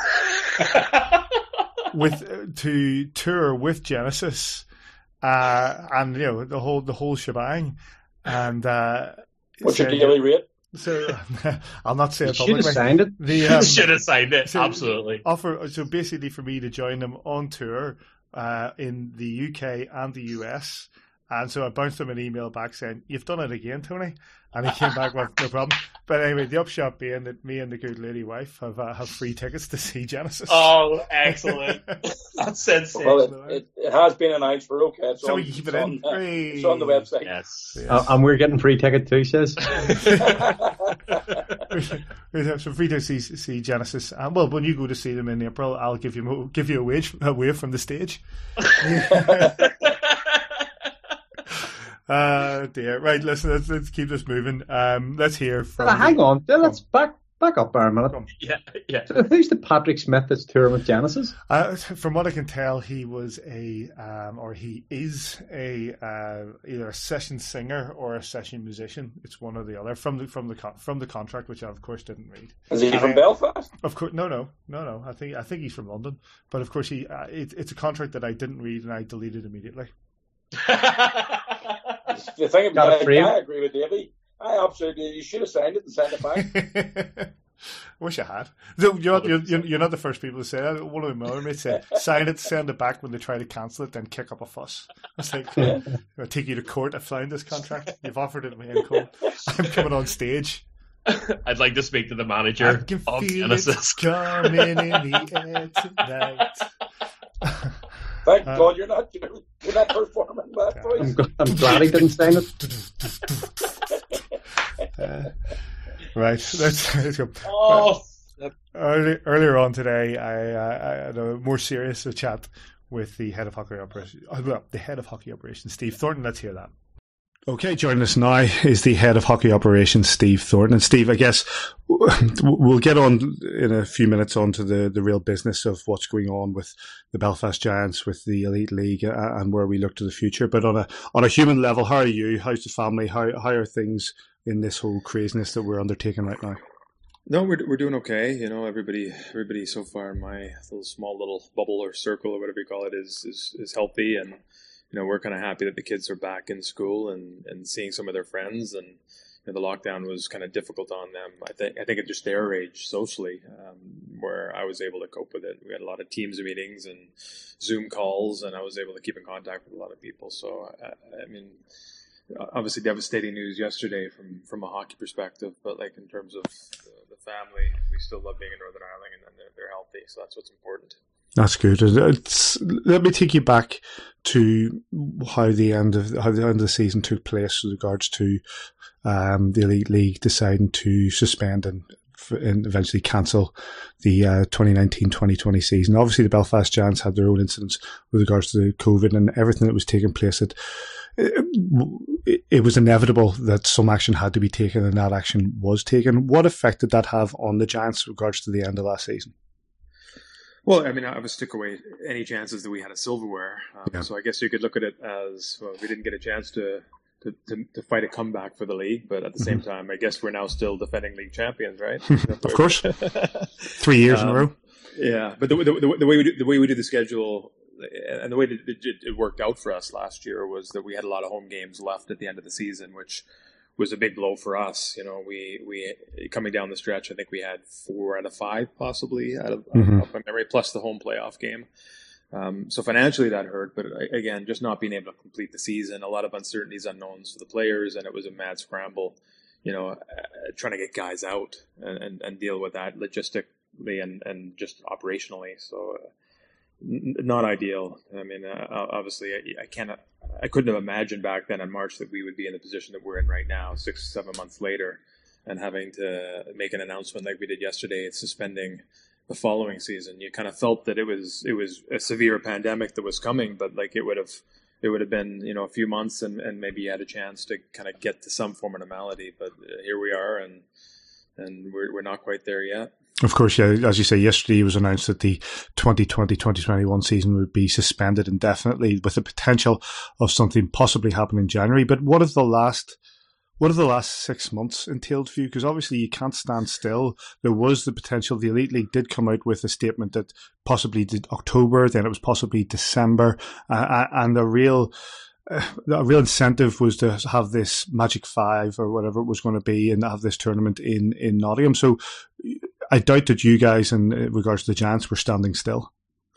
with uh, to tour with Genesis, uh, and you know the whole the whole shebang. And uh, what's your daily rate? So I'll not say it publicly. Should have signed it. The, um, should have signed it. So absolutely. Offer so basically for me to join them on tour uh, in the U K and the U S. And so I bounced him an email back saying, "You've done it again, Tony." And he came back with no problem. But anyway, the upshot being that me and the good lady wife have uh, have free tickets to see Genesis. Oh, excellent. That's sensational. Well, it, it, it has been announced for okay. It's, so on, we keep it it's, in. on, uh, it's on the website. Yes. yes. Uh, and we're getting free ticket too, says. We have some free to see see Genesis. And well, when you go to see them in April, I'll give you give you a wave a wave from the stage. Uh, dear. Right, listen, let's, let's keep this moving. Um, let's hear from... Uh, hang on, let's back back up there a minute. Yeah, yeah. So who's the Patrick Smith that's touring with Genesis? Uh, from what I can tell, he was a, um, or he is a, uh, either a session singer or a session musician. It's one or the other from the from the con- from the contract, which I of course didn't read. Is he and from I, Belfast? Of course, no, no, no, no. I think I think he's from London, but of course he. Uh, it, it's a contract that I didn't read and I deleted immediately. The thing about it, I agree with Davey. I absolutely, you should have signed it and sent it back. Wish I had. So you're, not, you're, you're not the first people to say that. One of my other mates said, sign it, send it back when they try to cancel it, then kick up a fuss. I was like, yeah. I'll take you to court. I've signed this contract. You've offered it in court. I'm coming on stage. I'd like to speak to the manager I can of feel Genesis. It's coming in the air tonight. Thank uh, God you're not you're not performing that voice. I'm, g- I'm glad he didn't sign it. uh, right, let's, let's go. Oh. Early, earlier on today, I, uh, I had a more serious chat with the head of hockey operations, well, the head of hockey operations, Steve Thornton. Let's hear that. Okay, joining us now is the head of hockey operations, Steve Thornton. And Steve, I guess we'll get on in a few minutes on to the, the real business of what's going on with the Belfast Giants, with the Elite League, and where we look to the future. But on a on a human level, how are you? How's the family? How how are things in this whole craziness that we're undertaking right now? No, we're we're doing okay. You know, everybody everybody so far in my little small little bubble or circle or whatever you call it is is, is healthy, and you know, we're kind of happy that the kids are back in school and, and seeing some of their friends. And you know, the lockdown was kind of difficult on them. I think I think at just their age socially, um, where I was able to cope with it. We had a lot of Teams meetings and Zoom calls, and I was able to keep in contact with a lot of people. So I, I mean, obviously devastating news yesterday from, from a hockey perspective, but like in terms of the family, we still love being in Northern Ireland, and they're, they're healthy. So that's what's important. That's good. It's, let me take you back to how the end of how the end of the season took place with regards to um, the Elite League deciding to suspend and, and eventually cancel the uh, twenty nineteen twenty twenty season. Obviously, the Belfast Giants had their own incidents with regards to the COVID and everything that was taking place. It, it, it was inevitable that some action had to be taken, and that action was taken. What effect did that have on the Giants with regards to the end of last season? Well, I mean, I was took away any chances that we had a silverware. Um, yeah. So I guess you could look at it as, well, we didn't get a chance to to, to, to fight a comeback for the league, but at the same mm-hmm. time, I guess we're now still defending league champions, right? Of course, three years um, in a row. Yeah, but the, the, the way we do, the way we do the schedule and the way that it, it worked out for us last year was that we had a lot of home games left at the end of the season, which was a big blow for us. You know, we, we coming down the stretch, I think we had four out of five possibly out of, mm-hmm. out of my memory, plus the home playoff game. Um, so financially that hurt, but again, just not being able to complete the season, a lot of uncertainties, unknowns for the players, and it was a mad scramble, you know, uh, trying to get guys out and, and, and deal with that logistically and, and just operationally. So uh, n- not ideal. I mean, uh, obviously I, I cannot, I couldn't have imagined back then in March that we would be in the position that we're in right now, six, seven months later, and having to make an announcement like we did yesterday, it's suspending the following season. You kind of felt that it was it was a severe pandemic that was coming, but like it would have it would have been, you know, a few months and, and maybe you had a chance to kind of get to some form of normality. But here we are, and and we're we're not quite there yet. Of course, yeah. As you say, yesterday it was announced that the twenty twenty twenty twenty-one season would be suspended indefinitely, with the potential of something possibly happening in January. But what if the last What have the last six months entailed for you? Because obviously you can't stand still. There was the potential. The Elite League did come out with a statement that possibly did October, then it was possibly December, uh, and the real, uh, the real incentive was to have this Magic Five or whatever it was going to be, and have this tournament in in Nottingham. So I doubt that you guys, in regards to the Giants, were standing still.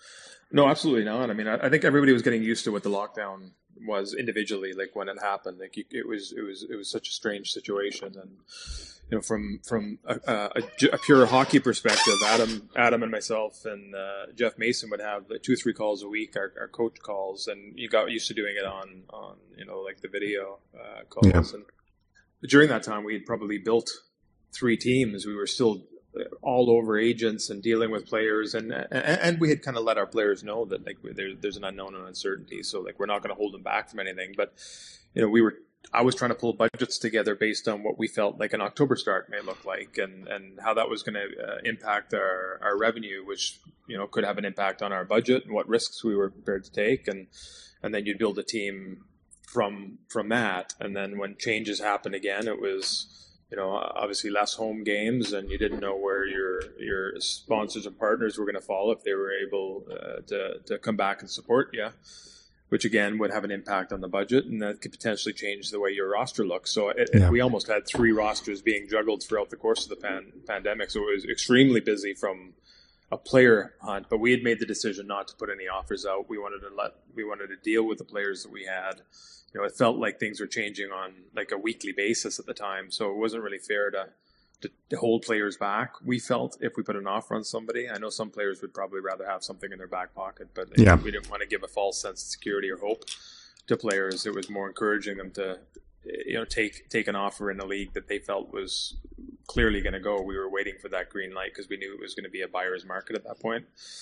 No, absolutely not. I mean, I, I think everybody was getting used to what the lockdown was individually, like when it happened. Like you, it was, it was, it was such a strange situation, and you know, from from a, a, a pure hockey perspective, Adam, Adam, and myself and uh, Jeff Mason would have like two or three calls a week, our, our coach calls, and you got used to doing it on on you know like the video uh, calls. Yeah. And during that time, we had probably built three teams. We were still all over agents and dealing with players, and and, and we had kind of let our players know that like there, there's an unknown and uncertainty, so like we're not going to hold them back from anything. But you know, we were I was trying to pull budgets together based on what we felt like an October start may look like, and and how that was going to uh, impact our our revenue, which you know could have an impact on our budget, and what risks we were prepared to take, and and then you'd build a team from from that. And then when changes happened again, it was, you know, obviously less home games, and you didn't know where your your sponsors and partners were going to fall, if they were able uh, to to come back and support you, which again would have an impact on the budget, and that could potentially change the way your roster looks. So it, yeah. we almost had three rosters being juggled throughout the course of the pan, pandemic. So it was extremely busy from a player hunt, but we had made the decision not to put any offers out. We wanted to let we wanted to deal with the players that we had. You know, it felt like things were changing on like a weekly basis at the time, so it wasn't really fair to, to to hold players back. We felt if we put an offer on somebody, I know some players would probably rather have something in their back pocket, but yeah. we didn't want to give a false sense of security or hope to players. It was more encouraging them to, you know, take take an offer in a league that they felt was clearly going to go. We were waiting for that green light because we knew it was going to be a buyer's market at that point.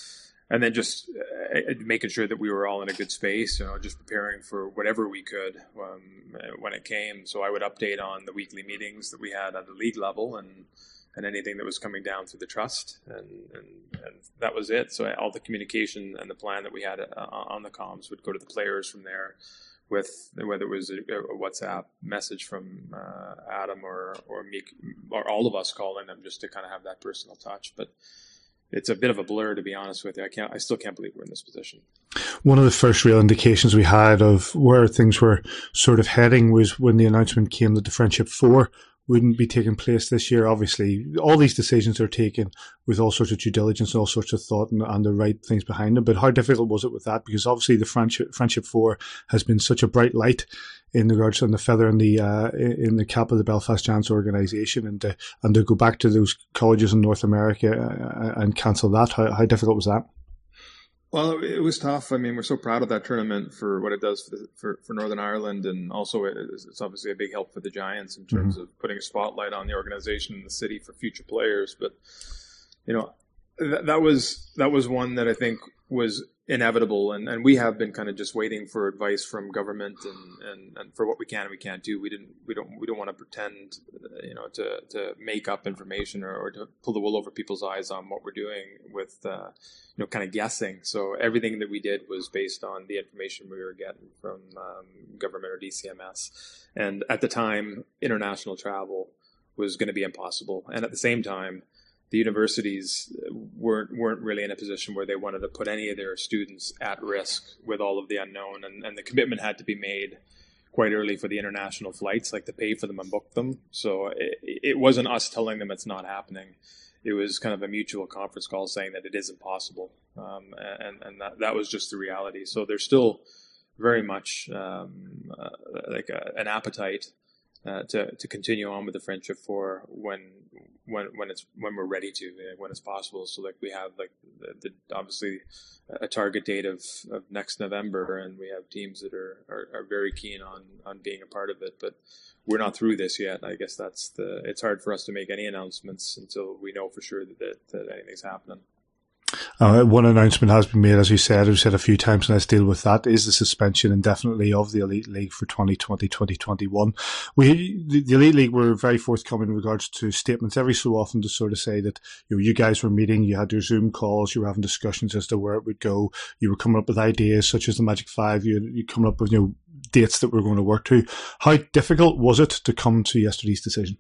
and then just uh, making sure that we were all in a good space, you know, just preparing for whatever we could um, when it came. So I would update on the weekly meetings that we had at the league level and, and anything that was coming down through the trust. And, and, and that was it. So all the communication and the plan that we had uh, on the comms would go to the players from there, with whether it was a, a WhatsApp message from uh, Adam or, or me, or all of us calling them just to kind of have that personal touch. But it's a bit of a blur, to be honest with you. I can't. I still can't believe we're in this position. One of the first real indications we had of where things were sort of heading was when the announcement came that the Friendship Four wouldn't be taking place this year. Obviously, all these decisions are taken with all sorts of due diligence and all sorts of thought and, and the right things behind them. But how difficult was it with that? Because obviously the Friendship, Friendship Four has been such a bright light in regards to the feather in the uh, in the cap of the Belfast Giants organisation, and to, and to go back to those colleges in North America and cancel that. How, how difficult was that? Well, it was tough. I mean, we're so proud of that tournament for what it does for, the, for, for Northern Ireland, and also it's obviously a big help for the Giants in terms mm-hmm. of putting a spotlight on the organization and the city for future players. But you know, that, that was that was one that I think was inevitable, and, and we have been kind of just waiting for advice from government and, and, and for what we can and we can't do. We didn't we don't we don't want to pretend, you know, to, to make up information or, or to pull the wool over people's eyes on what we're doing with uh, you know, kind of guessing. So everything that we did was based on the information we were getting from um, government or D C M S. And at the time, international travel was going to be impossible. And at the same time, the universities weren't weren't really in a position where they wanted to put any of their students at risk with all of the unknown, and, and the commitment had to be made quite early for the international flights, like to pay for them and book them. So it, it wasn't us telling them it's not happening. It was kind of a mutual conference call saying that it is impossible, um, and and that, that was just the reality. So there's still very much um, uh, like a, an appetite uh, to to continue on with the Friendship Four when. when when it's when we're ready to, when it's possible. So like we have like the, the obviously a target date of, of next November, and we have teams that are, are, are very keen on, on being a part of it, but we're not through this yet. I guess that's the, it's hard for us to make any announcements until we know for sure that, that, that anything's happening. Uh, one announcement has been made, as you said, I've said a few times, and let's deal with that, is the suspension indefinitely of the Elite League for twenty twenty to twenty twenty-one. We, the, the Elite League were very forthcoming in regards to statements every so often to sort of say that, you know, you guys were meeting, you had your Zoom calls, you were having discussions as to where it would go, you were coming up with ideas such as the Magic Five, you you coming up with, you know, dates that we're going to work to. How difficult was it to come to yesterday's decision?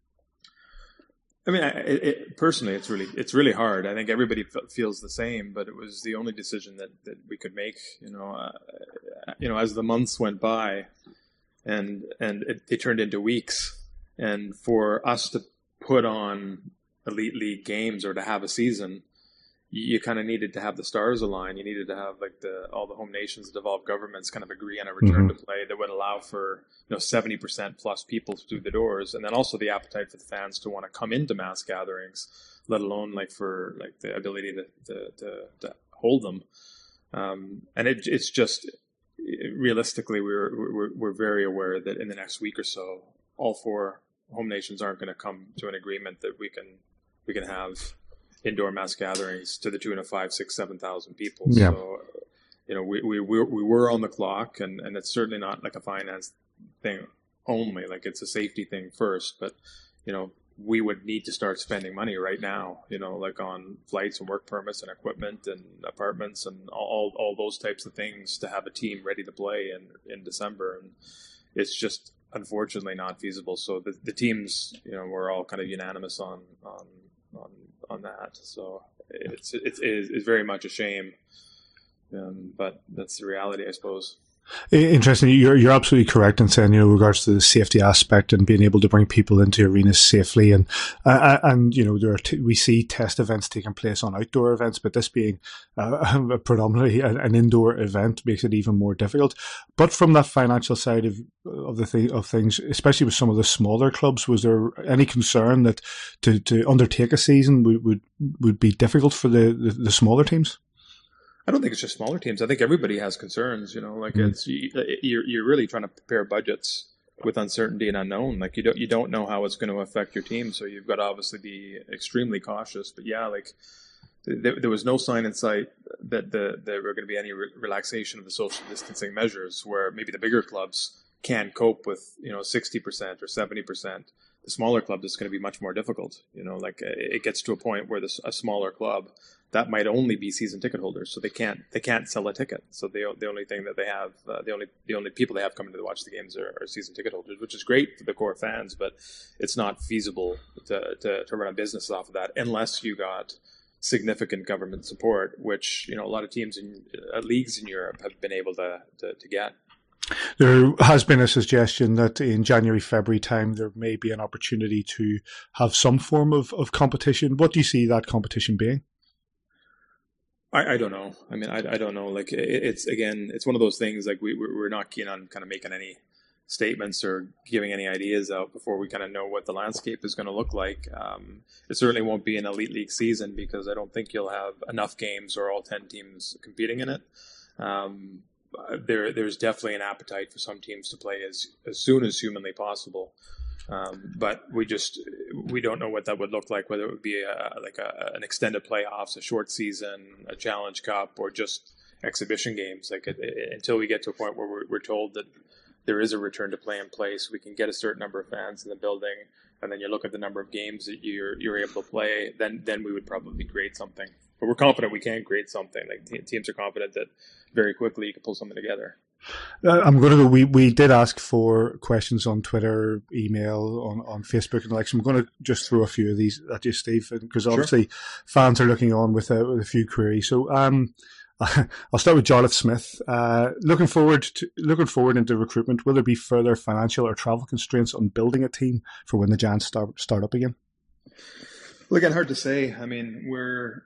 I mean, it, it, personally, it's really it's really hard. I think everybody f- feels the same, but it was the only decision that, that we could make. You know, uh, you know, as the months went by, and and it, it turned into weeks, and for us to put on Elite League games or to have a season, you, you kind of needed to have the stars align. You needed to have like the all the home nations, the devolved governments, kind of agree on a return mm-hmm. to play that would allow for, you know, seventy percent plus people through the doors, and then also the appetite for the fans to want to come into mass gatherings, let alone like for like the ability to to, to, to hold them. Um, and it, it's just it, realistically, we're, we're we're very aware that in the next week or so, all four home nations aren't going to come to an agreement that we can we can have indoor mass gatherings to the tune of five, six, seven thousand people. Yeah. So, you know, we we we we were on the clock, and, and it's certainly not like a finance thing only. Like it's a safety thing first, but you know, we would need to start spending money right now. You know, like on flights and work permits and equipment and apartments and all all those types of things to have a team ready to play in in December, and it's just unfortunately not feasible. So the the teams, you know, we're all kind of unanimous on on on. on that. So it's, it's, it's very much a shame. Um, but that's the reality, I suppose. Interesting. You're you're absolutely correct in saying, you know, regards to the safety aspect and being able to bring people into arenas safely, and uh, and you know, there are t- we see test events taking place on outdoor events, but this being uh, predominantly an, an indoor event makes it even more difficult. But from that financial side of of the thing of things, especially with some of the smaller clubs, was there any concern that to, to undertake a season would, would would be difficult for the, the, the smaller teams? I don't think it's just smaller teams. I think everybody has concerns, you know, like mm. it's, you're, you're really trying to prepare budgets with uncertainty and unknown. Like you don't, you don't know how it's going to affect your team. So you've got to obviously be extremely cautious, but yeah, like there, there was no sign in sight that the there were going to be any re- relaxation of the social distancing measures, where maybe the bigger clubs can cope with, you know, sixty percent or seventy percent. The smaller clubs, it's going to be much more difficult. You know, like it gets to a point where this, a smaller club that might only be season ticket holders, so they can't they can't sell a ticket. So the the only thing that they have, uh, the only the only people they have coming to watch the games are, are season ticket holders, which is great for the core fans, but it's not feasible to, to to run a business off of that unless you got significant government support, which, you know, a lot of teams in uh, leagues in Europe have been able to to, to get. There has been a suggestion that in January, February time, there may be an opportunity to have some form of, of competition. What do you see that competition being? I, I don't know. I mean, I, I don't know. Like, it, it's, again, it's one of those things, like, we, we're not keen on kind of making any statements or giving any ideas out before we kind of know what the landscape is going to look like. Um, it certainly won't be an Elite League season, because I don't think you'll have enough games or all ten teams competing in it. Um, There, there's definitely an appetite for some teams to play as as soon as humanly possible, um, but we just we don't know what that would look like. Whether it would be a, like a, an extended playoffs, a short season, a Challenge Cup, or just exhibition games. Like it, it, until we get to a point where we're, we're told that there is a return to play in place, we can get a certain number of fans in the building, and then you look at the number of games that you're you're able to play. Then then we would probably create something. But we're confident we can create something. Like te- teams are confident that very quickly you can pull something together. Uh, I'm going to go. We, we did ask for questions on Twitter, email, on, on Facebook, and the like. So I'm going to just throw a few of these at you, Steve, because obviously sure. fans are looking on with a, with a few queries. So um, I'll start with Jarlath Smith. Uh, looking forward to looking forward into recruitment. Will there be further financial or travel constraints on building a team for when the Giants start start up again? Well, again, hard to say. I mean, we're.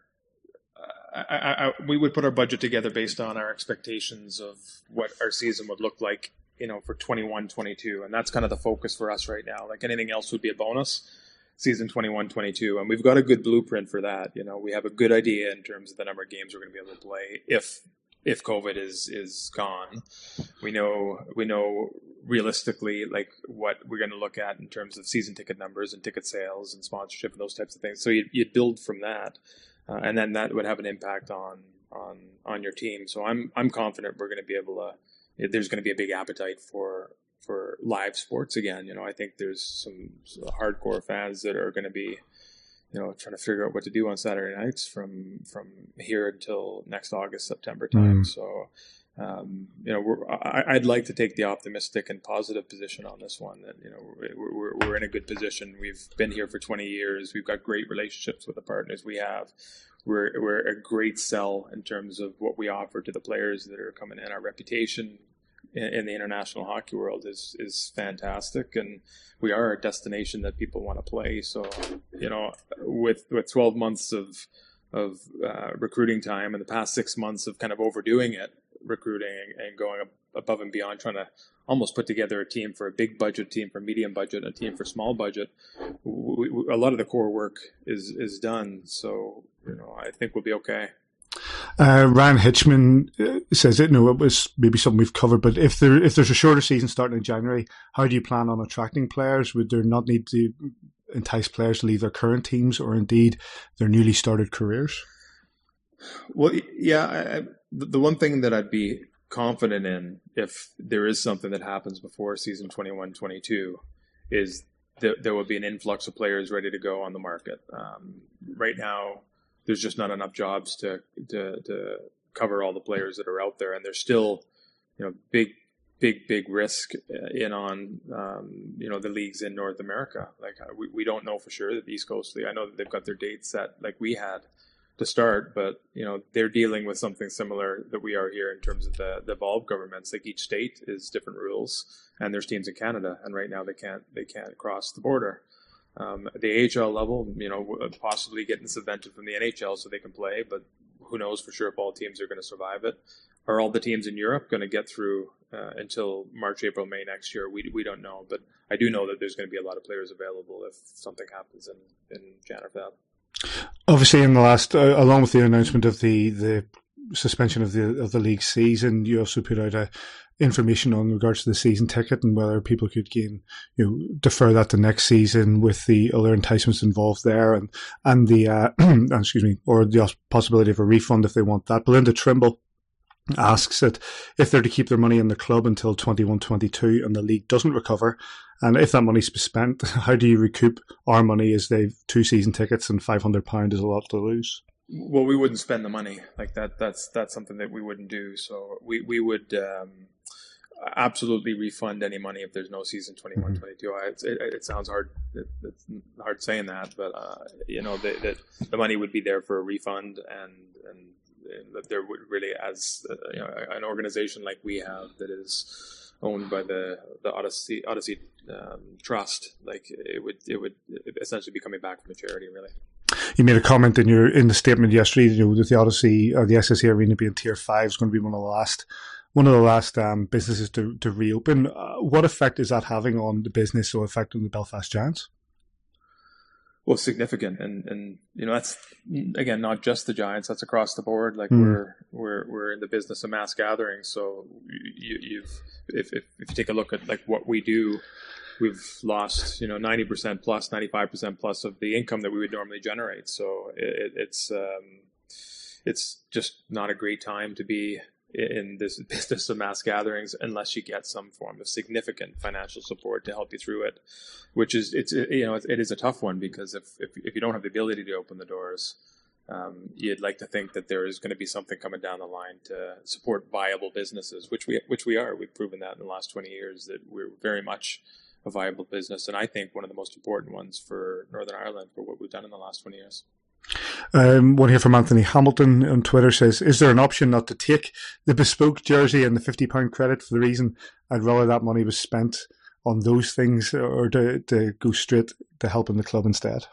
I, I, we would put our budget together based on our expectations of what our season would look like, you know, for twenty-one twenty-two. And that's kind of the focus for us right now. Like anything else would be a bonus, season twenty-one twenty-two. And we've got a good blueprint for that. You know, we have a good idea in terms of the number of games we're going to be able to play if if COVID is, is gone. We know, we know realistically, like what we're going to look at in terms of season ticket numbers and ticket sales and sponsorship and those types of things. So you'd, you'd build from that. Uh, and then that would have an impact on, on, on your team. So I'm, I'm confident we're going to be able to, there's going to be a big appetite for, for live sports again. You know, I think there's some, some hardcore fans that are going to be, you know, trying to figure out what to do on Saturday nights from, from here until next August, September time. Mm. So, um, you know, we're, I, I'd like to take the optimistic and positive position on this one. That, you know, we're, we're, we're in a good position. We've been here for twenty years. We've got great relationships with the partners we have. We're, we're a great sell in terms of what we offer to the players that are coming in. Our reputation in, in the international hockey world is, is fantastic. And we are a destination that people want to play. So, you know, with, with twelve months of, of uh, recruiting time and the past six months of kind of overdoing it, recruiting and going above and beyond, trying to almost put together a team for a big budget, team for medium budget, a team for small budget. We, we, a lot of the core work is is done, so you know I think we'll be okay. Uh, Ryan Hitchman says it. No, it was maybe something we've covered, but if there if there's a shorter season starting in January, how do you plan on attracting players? Would there not need to entice players to leave their current teams or indeed their newly started careers? Well, yeah, I, I, the one thing that I'd be confident in if there is something that happens before season twenty-one twenty-two is that there will be an influx of players ready to go on the market. Um, right now, there's just not enough jobs to, to to cover all the players that are out there, and there's still, you know, big, big, big risk in on um, you know the leagues in North America. Like we, we don't know for sure that the East Coast League. I know that they've got their dates set like we had to start, but you know they're dealing with something similar that we are here in terms of the, the evolved governments. Like each state is different rules, and there's teams in Canada, and right now they can't they can't cross the border. Um, at the A H L level, you know, possibly getting subvented from the N H L so they can play, but who knows for sure if all teams are going to survive it. Are all the teams in Europe going to get through uh, until March, April, May next year? We we don't know, but I do know that there's going to be a lot of players available if something happens in in Jan or Feb. Obviously, in the last, uh, along with the announcement of the, the suspension of the of the league season, you also put out a information on regards to the season ticket and whether people could gain, you know, defer that to next season with the other enticements involved there, and and the uh, excuse me, or the possibility of a refund if they want that. Belinda Trimble asks that if they're to keep their money in the club until twenty-one twenty-two and the league doesn't recover, and if that money's spent, how do you recoup our money as they've two season tickets and five hundred pounds is a lot to lose? Well, we wouldn't spend the money like that. That's that's something that we wouldn't do. So we we would um, absolutely refund any money if there's no season twenty-one twenty-two. It, it, it sounds hard. It, it's hard saying that, but uh, you know, the, the the money would be there for a refund, and and, and that there would really, as uh, you know, an organization like we have that is owned by the the Odyssey Odyssey um, Trust, like it would it would essentially be coming back from a charity, really. You made a comment in your in the statement yesterday, you know, that the Odyssey or the S S E Arena being Tier Five is going to be one of the last one of the last um, businesses to to reopen. Uh, what effect is that having on the business or effect on the Belfast Giants? Well, significant, and and you know that's again not just the Giants. That's across the board. Like mm. we're we're we're in the business of mass gatherings. So you, you've if, if if you take a look at like what we do. We've lost, you know, ninety percent plus, ninety-five percent plus of the income that we would normally generate. So it, it's um, it's just not a great time to be in this business of mass gatherings unless you get some form of significant financial support to help you through it. Which is, it's you know, it is a tough one because if if, if you don't have the ability to open the doors, um, you'd like to think that there is going to be something coming down the line to support viable businesses, which we which we are. We've proven that in the last twenty years that we're very much a viable business, and I think one of the most important ones for Northern Ireland for what we've done in the last twenty years. Um, one here from Anthony Hamilton on Twitter says, is there an option not to take the bespoke jersey and the fifty pounds credit for the reason I'd rather that money was spent on those things or to, to go straight to helping the club instead?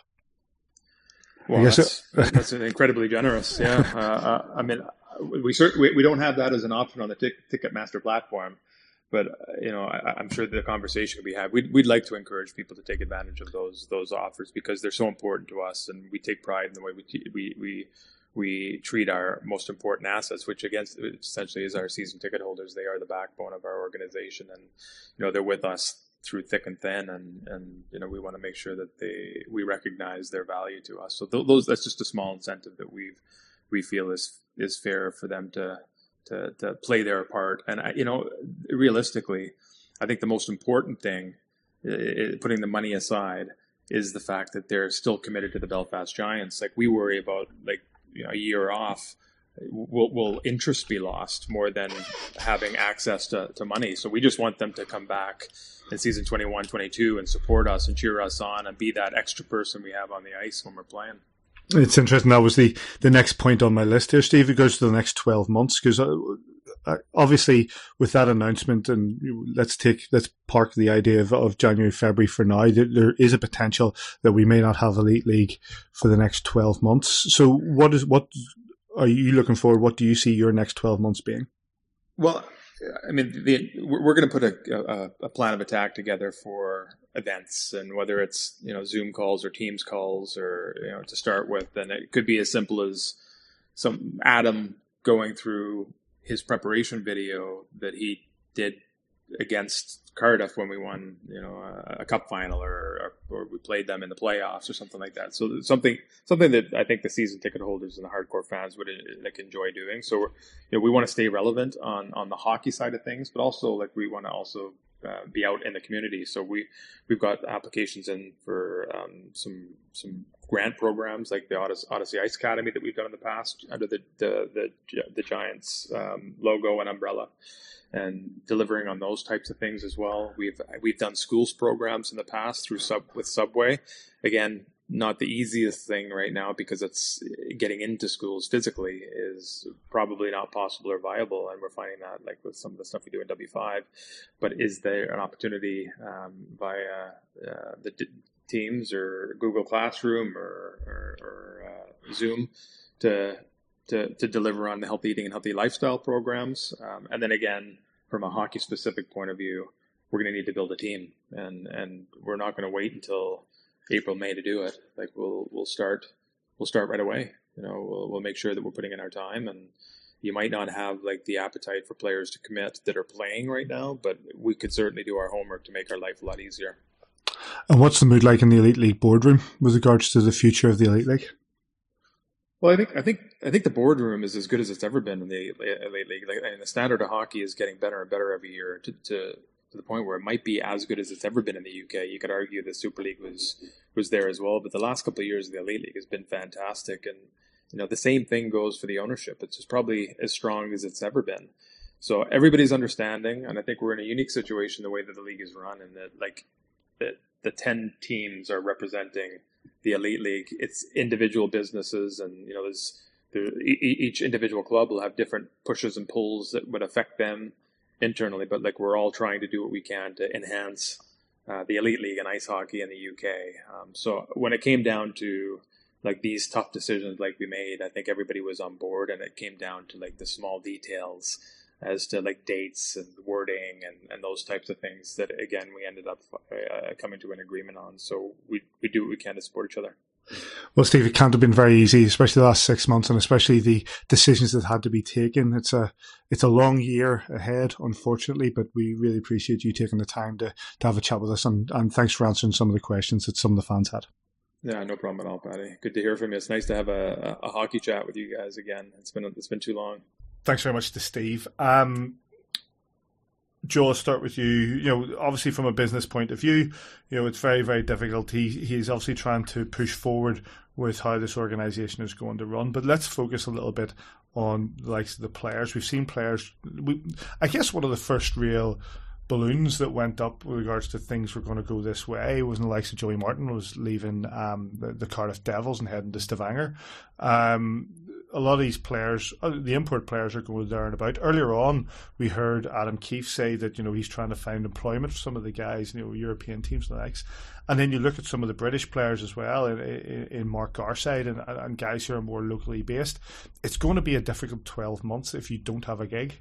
Well, that's, that's incredibly generous. Yeah. Uh, uh, I mean, we, certainly, we, we don't have that as an option on the t- Ticketmaster platform. But, you know, I, I'm sure the conversation we have, we'd, we'd like to encourage people to take advantage of those those offers because they're so important to us, and we take pride in the way we t- we we we treat our most important assets, which again essentially is our season ticket holders. They are the backbone of our organization, and you know they're with us through thick and thin, and, and you know we want to make sure that they we recognize their value to us. So th- those that's just a small incentive that we we feel is is fair for them to. To, to play their part. And, I, you know, realistically, I think the most important thing, uh, putting the money aside, is the fact that they're still committed to the Belfast Giants. Like, we worry about, like, you know, a year off, will, will interest be lost more than having access to, to money? So we just want them to come back in season twenty-one twenty-two and support us and cheer us on and be that extra person we have on the ice when we're playing. It's interesting. That was the, the next point on my list here, Steve. It goes to the next twelve months because uh, obviously with that announcement, and let's take let's park the idea of, of January, February for now. There, there is a potential that we may not have Elite League for the next twelve months. So, what is what are you looking for? What do you see your next twelve months being? Well, I mean, the, we're going to put a, a, a plan of attack together for events, and whether it's you know Zoom calls or Teams calls, or you know to start with, and it could be as simple as some Adam going through his preparation video that he did against Cardiff when we won, you know, a, a cup final, or, or or we played them in the playoffs, or something like that. So something something that I think the season ticket holders and the hardcore fans would like enjoy doing. So we're, you know, we want to stay relevant on on the hockey side of things, but also like we want to also uh, be out in the community. So we we've got applications in for um, some some grant programs like the Odyssey, Odyssey Ice Academy that we've done in the past under the the the, the Giants um, logo and umbrella, and delivering on those types of things as well. We've we've done schools programs in the past through sub with Subway. Again, not the easiest thing right now because it's getting into schools physically is probably not possible or viable, and we're finding that like with some of the stuff we do in W five. But is there an opportunity um, via uh, the d- Teams or Google Classroom or, or, or uh, Zoom to to to deliver on the healthy eating and healthy lifestyle programs? Um, and then again, from a hockey specific point of view, we're going to need to build a team, and and we're not going to wait until April, May to do it. Like we'll we'll start we'll start right away. You know, we'll we'll make sure that we're putting in our time, and you might not have like the appetite for players to commit that are playing right now, but we could certainly do our homework to make our life a lot easier. And what's the mood like in the Elite League boardroom with regards to the future of the Elite League? Well, I think I think I think the boardroom is as good as it's ever been in the Elite League. Like, and the standard of hockey is getting better and better every year to, to to the point where it might be as good as it's ever been in the U K. You could argue the Super League was was there as well, but the last couple of years of the Elite League has been fantastic. And you know, the same thing goes for the ownership. It's just probably as strong as it's ever been. So everybody's understanding, and I think we're in a unique situation the way that the league is run, and that like the the ten teams are representing the Elite League. It's individual businesses, and you know, there's there, each individual club will have different pushes and pulls that would affect them internally. But like, we're all trying to do what we can to enhance uh, the Elite League and ice hockey in the U K. Um, so when it came down to like these tough decisions, like we made, I think everybody was on board, and it came down to like the small details as to like dates and wording and, and those types of things that, again, we ended up uh, coming to an agreement on. So we we do what we can to support each other. Well, Steve, it can't have been very easy, especially the last six months, and especially the decisions that had to be taken. It's a it's a long year ahead, unfortunately, but we really appreciate you taking the time to, to have a chat with us, and, and thanks for answering some of the questions that some of the fans had. Yeah, no problem at all, Paddy. Good to hear from you. It's nice to have a, a, a hockey chat with you guys again. It's been it's been too long. Thanks very much to Steve. Um, Joe, I'll start with you. You know, obviously from a business point of view, you know, it's very, very difficult. He he's obviously trying to push forward with how this organisation is going to run. But let's focus a little bit on the likes of the players. We've seen players. We, I guess one of the first real balloons that went up with regards to things were going to go this way was in the likes of Joey Martin was leaving um, the, the Cardiff Devils and heading to Stavanger. Um, a lot of these players, the import players, are going there and about. Earlier on, we heard Adam Keefe say that, you know, he's trying to find employment for some of the guys, you know, European teams and the likes. And then you look at some of the British players as well, in, in, in Mark Garside and, and guys who are more locally based. It's going to be a difficult twelve months if you don't have a gig.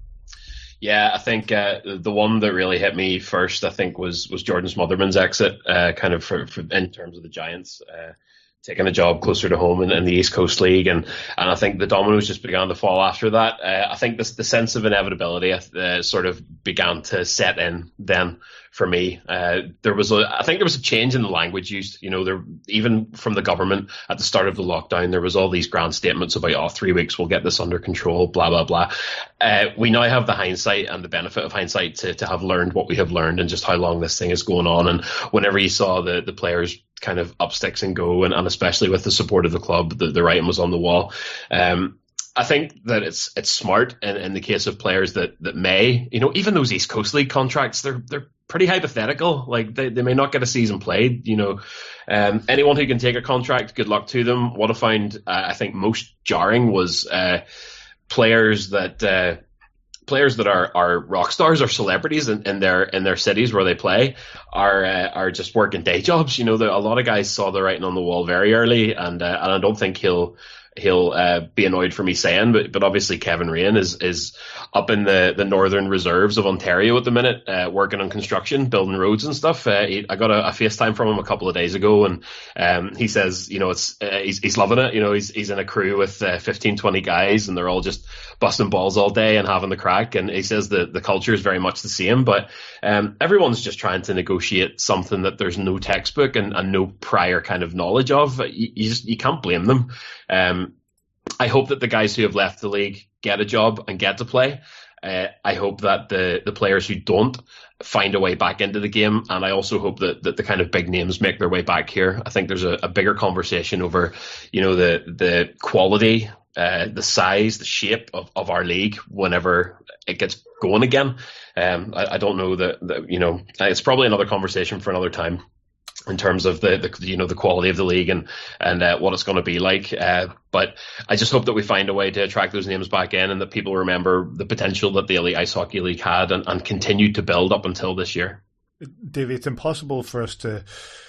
Yeah, I think uh, the one that really hit me first, I think, was was Jordan Smotherman's exit, uh, kind of for, for in terms of the Giants. Uh, taking a job closer to home in, in the East Coast League, and and I think the dominoes just began to fall after that. Uh, I think this, the sense of inevitability uh, sort of began to set in then for me. Uh, there was a, I think there was a change in the language used. You know, there even from the government at the start of the lockdown, there was all these grand statements about, oh, three weeks we'll get this under control, blah blah blah. Uh, we now have the hindsight and the benefit of hindsight to to have learned what we have learned and just how long this thing is going on. And whenever you saw the the players kind of up sticks and go, and, and especially with the support of the club, the, the writing was on the wall. Um, I think that it's it's smart in, in the case of players that, that may, you know, even those East Coast League contracts, they're they're pretty hypothetical. Like they, they may not get a season played, you know. Um, anyone who can take a contract, good luck to them. What I found, uh, I think, most jarring was uh, players that uh, players that are, are rock stars or celebrities in, in their in their cities where they play are uh, are just working day jobs. You know, the, a lot of guys saw the writing on the wall very early, and uh, and I don't think he'll he'll uh, be annoyed for me saying, but but obviously Kevin Rain is is up in the, the northern reserves of Ontario at the minute, uh, working on construction, building roads and stuff. Uh, he, I got a, a FaceTime from him a couple of days ago, and um, he says, you know, it's uh, he's he's loving it. You know, he's he's in a crew with uh, fifteen, twenty guys, and they're all just busting balls all day and having the crack. And he says the the culture is very much the same, but um, everyone's just trying to negotiate something that there's no textbook and, and no prior kind of knowledge of. You, you just you can't blame them. Um, I hope that the guys who have left the league get a job and get to play. Uh, I hope that the, the players who don't find a way back into the game, and I also hope that, that the kind of big names make their way back here. I think there's a, a bigger conversation over, you know, the the quality, uh, the size, the shape of, of our league whenever it gets going again. Um, I, I don't know that, that, you know, it's probably another conversation for another time in terms of the, the you know the quality of the league and and uh, what it's going to be like. Uh, but I just hope that we find a way to attract those names back in, and that people remember the potential that the Elite Ice Hockey League had and, and continued to build up until this year. Davey, it's impossible for us to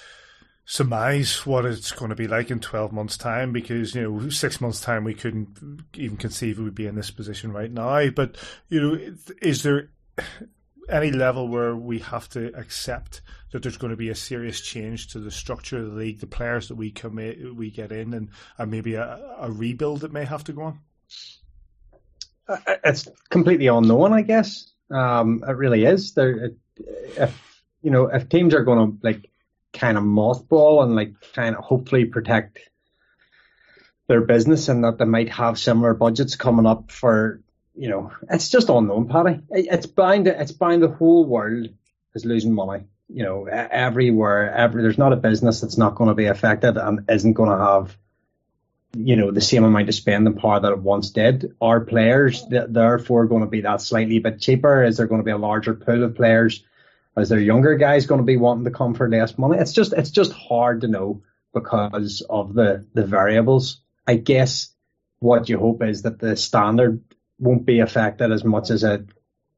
surmise what it's going to be like in twelve months' time, because, you know, six months' time we couldn't even conceive we would be in this position right now. But, you know, is there any level where we have to accept that there's going to be a serious change to the structure of the league, the players that we come in, we get in, and, and maybe a, a rebuild that may have to go on? it's completely unknown, I guess. Um, it really is. There, if you know, if teams are going to like kind of mothball and like kind of hopefully protect their business, and that they might have similar budgets coming up for, you know, it's just unknown, Paddy. It's bound. To, it's bound. The whole world is losing money. You know, everywhere. Every there's not a business that's not going to be affected and isn't going to have, you know, the same amount of spending power that it once did. Our players, therefore, going to be that slightly bit cheaper? Is there going to be a larger pool of players? Is there younger guys going to be wanting to come for less money? It's just, it's just hard to know because of the, the variables. I guess what you hope is that the standard won't be affected as much as it,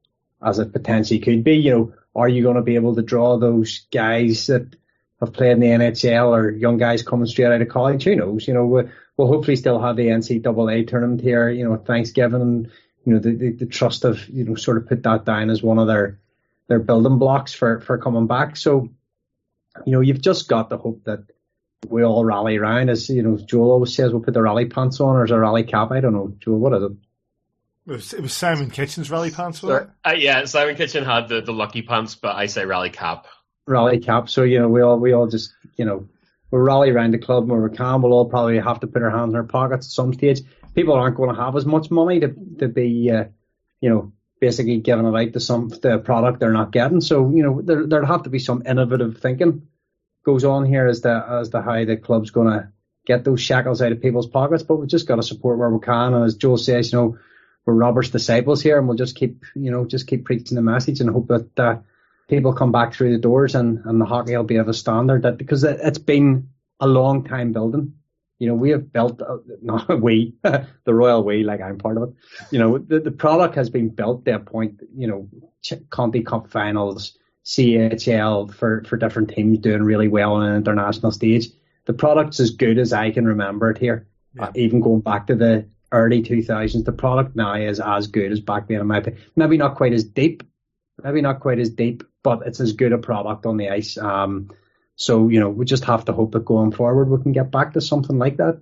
as it potentially could be. You know, are you going to be able to draw those guys that have played in the N H L or young guys coming straight out of college? Who knows? You know, we'll, we'll hopefully still have the N C double A tournament here, you know, at Thanksgiving, and, you know, the, the, the trust of, you know, sort of put that down as one of their, their building blocks for, for coming back. So, you know, you've just got to hope that we all rally around. As, you know, Joel always says, we'll put the rally pants on, or is it a rally cap? I don't know. Joel, what is it? It was, it was Simon Kitchen's rally pants, wasn't it? Uh, yeah, Simon Kitchen had the, the lucky pants, but I say rally cap. Rally cap. So, you know, we all we all just, you know, we'll rally around the club where we can. We'll all probably have to put our hands in our pockets at some stage. People aren't going to have as much money to to be, uh, you know, basically giving it out to some the product they're not getting. So, you know, there there'll have to be some innovative thinking goes on here as to as to how the club's going to get those shackles out of people's pockets. But we've just got to support where we can. And as Joel says, you know, we're Robert's disciples here, and we'll just keep, you know, just keep preaching the message and hope that uh, people come back through the doors, and, and the hockey will be of a standard that, because it, it's been a long time building. You know, we have built, uh, not we, the royal we, like I'm part of it. You know, the, the product has been built to a point, you know, Conti Cup finals, C H L for, for different teams doing really well on an international stage. The product's as good as I can remember it here. Yeah. Uh, even going back to the early two thousands, the product now is as good as back then in my opinion. Maybe not quite as deep, maybe not quite as deep, but it's as good a product on the ice. Um, so, you know, we just have to hope that going forward we can get back to something like that.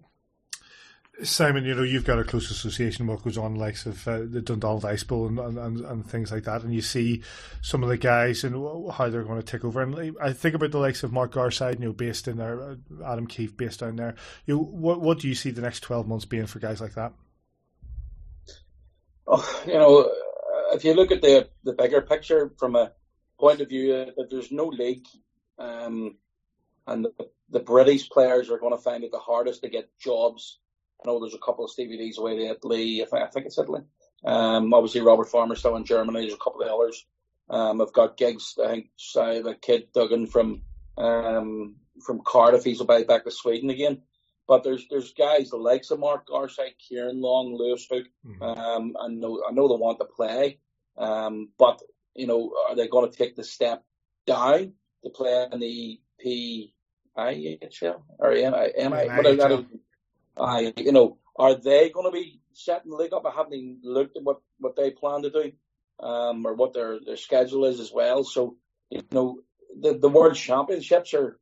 Simon, you know, you've got a close association with what goes on, likes of uh, the Dundonald Ice Bowl and, and, and things like that, and you see some of the guys and how they're going to take over. And I think about the likes of Mark Garside, you know, based in there, Adam Keefe based down there. You know, what what do you see the next twelve months being for guys like that? Oh, you know, if you look at the the bigger picture from a point of view that there's no league, um, and the, the British players are going to find it the hardest to get jobs. I know there's a couple of Stevie D's away to Italy. I think, I think it's Italy. Um, obviously, Robert Farmer's still in Germany. There's a couple of others. Um, I've got gigs. I think I have a kid Duggan from um, from Cardiff. He's about back to Sweden again. But there's there's guys the likes of Mark Garside, Kieran Long, Lewis Hook. Mm-hmm. Um, I know I know they want to play. Um, but you know, are they going to take the step down to play in the P I H L or M I? I, you know, are they going to be setting the league up? I haven't even looked at what, what they plan to do, um, or what their, their schedule is as well. So, you know, the, the World Championships are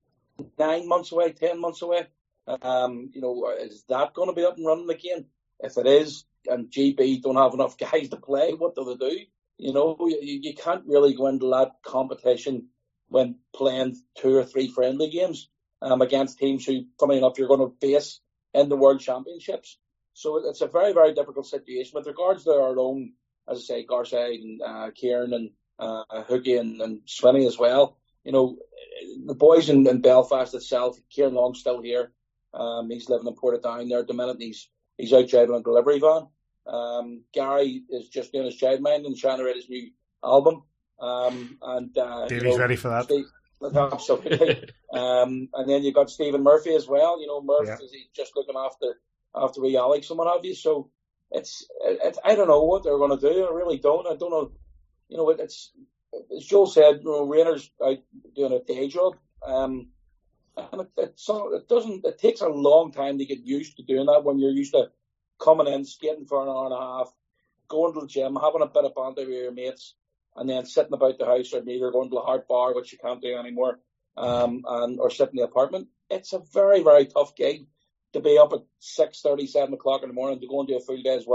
nine months away, ten months away. Um, you know, is that going to be up and running again? If it is, and G B don't have enough guys to play, what do they do? You know, you, you can't really go into that competition when playing two or three friendly games um, against teams who, funny enough, you're going to face in the World Championships. So it's a very, very difficult situation. With regards to our own, as I say, Garside and uh, Kieran and uh, Hookie and, and Swinney as well, you know, the boys in, in Belfast itself, Kieran Long's still here. Um, he's living in Portadown there at the minute. He's he's out driving a delivery van. Um, Gary is just doing his childmind and trying to write his new album. Um, and uh, Davey's you know, ready for that. Steve, absolutely. um, and then you've got Stephen Murphy as well. You know, Murphy yeah. is just looking after after wee Alex and what have you. So it's, it's I don't know what they're going to do. I really don't. I don't know. You know, it's as Joel said. You know, Rayner's out doing a day job. Um, and it, it's, it doesn't. It takes a long time to get used to doing that when you're used to coming in, skating for an hour and a half, going to the gym, having a bit of banter with your mates, and then sitting about the house, or either going to a hard bar, which you can't do anymore, um, and or sitting in the apartment. It's a very, very tough gig to be up at six thirty, seven o'clock in the morning to go and do a full day's work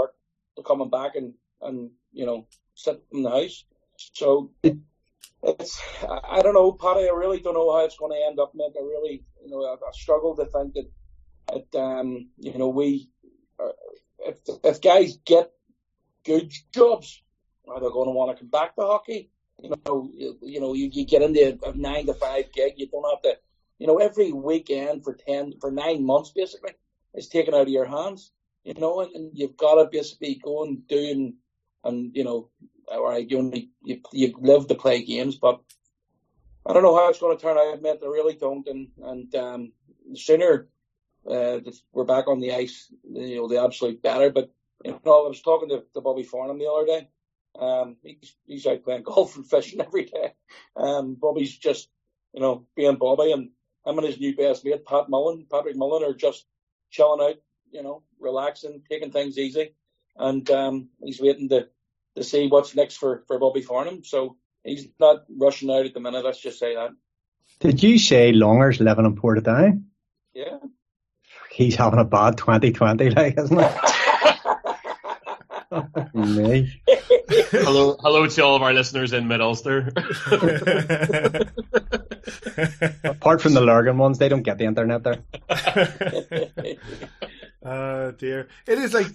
to coming back and, and you know, sit in the house. So it's, I, I don't know, Paddy, I really don't know how it's going to end up, mate. I really, you know, I, I struggle to think that, that um, you know, we, uh, if, if guys get good jobs, are they going to want to come back to hockey? You know, you, you know, you, you get into a nine to five gig, you don't have to, you know, every weekend for ten, for nine months basically is taken out of your hands, you know, and, and you've got to basically go and do and, and you know, all right, you only, you, you live to play games, but I don't know how it's going to turn out, mate. I really don't. And, and, um, the sooner, uh, we're back on the ice, you know, the absolute better. But, you know, I was talking to, to Bobby Farnham the other day. Um, he's, he's out playing golf and fishing every day. Um, Bobby's just, you know, being Bobby, and him and his new best mate, Pat Mullen, Patrick Mullen, are just chilling out, you know, relaxing, taking things easy. And, um, he's waiting to, to see what's next for, for Bobby Farnham. So he's not rushing out at the minute, let's just say that. Did you say Longer's living in Portadown? Yeah. He's having a bad twenty twenty, like, isn't it? Me. hello, hello to all of our listeners in Mid-Ulster. Apart from the Lurgan ones, they don't get the internet there. uh, dear. It is like...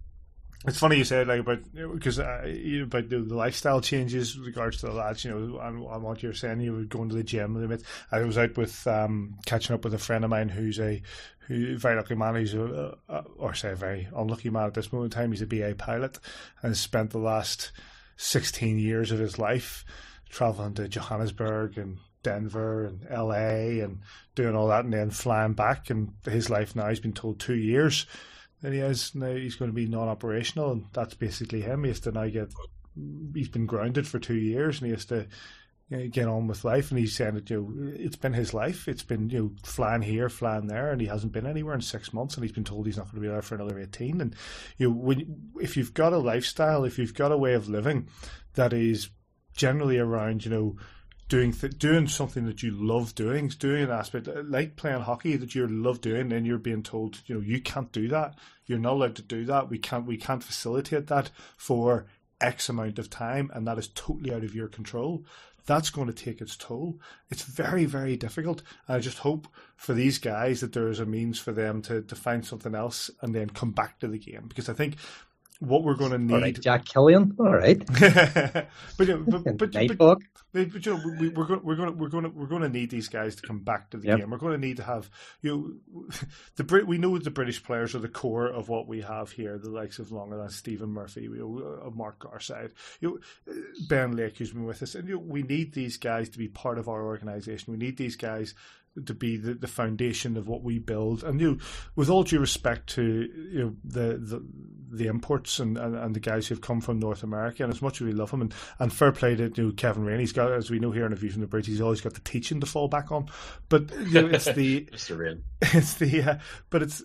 It's funny you said like about because uh, you know, about the, the lifestyle changes with regards to the lads, you know, and, and what you're saying. You were going to the gym a little bit. I was out with um, catching up with a friend of mine who's a who very lucky man. He's a, a or say a very unlucky man at this moment in time. He's a B A pilot and has spent the last sixteen years of his life traveling to Johannesburg and Denver and L A and doing all that, and then flying back. And his life now, he's been told two years. And he has now he's going to be non-operational, and that's basically him. He has to now get he's been grounded for two years, and he has to you know, get on with life. And he's saying that you know it's been his life. It's been you know flying here, flying there, and he hasn't been anywhere in six months. And he's been told he's not going to be there for another eighteen. And you know when if you've got a lifestyle, if you've got a way of living that is generally around you know. Doing th- doing something that you love doing, doing an aspect like playing hockey that you love doing, and you're being told, you know, you can't do that. You're not allowed to do that. We can't. We can't facilitate that for X amount of time, and that is totally out of your control. That's going to take its toll. It's very, very difficult. I just hope for these guys that there is a means for them to to find something else and then come back to the game, because I think. What we're going to need, all right, Jack Killian. All right, but, but, but, but, but, but, but you know, we, we're going, we're going, we're going, to, we're going to need these guys to come back to the yep. game. We're going to need to have you know, the Brit. We know the British players are the core of what we have here. The likes of Longer than Stephen Murphy, you know, of Mark Garside, you know, Ben Lake, who's been with us, and you know, we need these guys to be part of our organisation. We need these guys to be the, the foundation of what we build. And you know, with all due respect to you know the the, the imports and, and, and the guys who've come from North America, and as much as we love him, and, and fair play to you know, Kevin Raine, he's got, as we know here in A View from the Bridge, he's always got the teaching to fall back on. But you know, it's the Mister Raine. It's the uh, but it's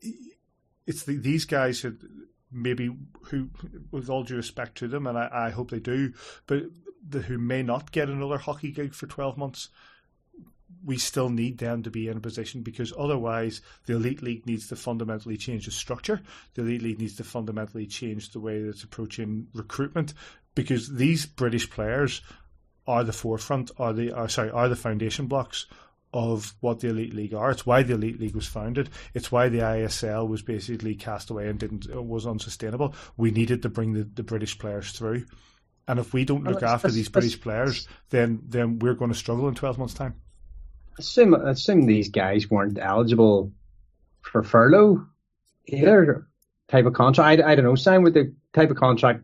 it's the, these guys who maybe who, with all due respect to them, and I, I hope they do, but the, who may not get another hockey gig for twelve months. We still need them to be in a position, because otherwise the Elite League needs to fundamentally change the structure. The Elite League needs to fundamentally change the way that it's approaching recruitment, because these British players are the forefront, are the are, sorry, are the foundation blocks of what the Elite League are. It's why the Elite League was founded. It's why the I S L was basically cast away and didn't was unsustainable. We needed to bring the, the British players through. And if we don't look well, after these British players, then then we're going to struggle in twelve months' time. Assume, assume these guys weren't eligible for furlough either type of contract. I, I don't know, Sam, would the type of contract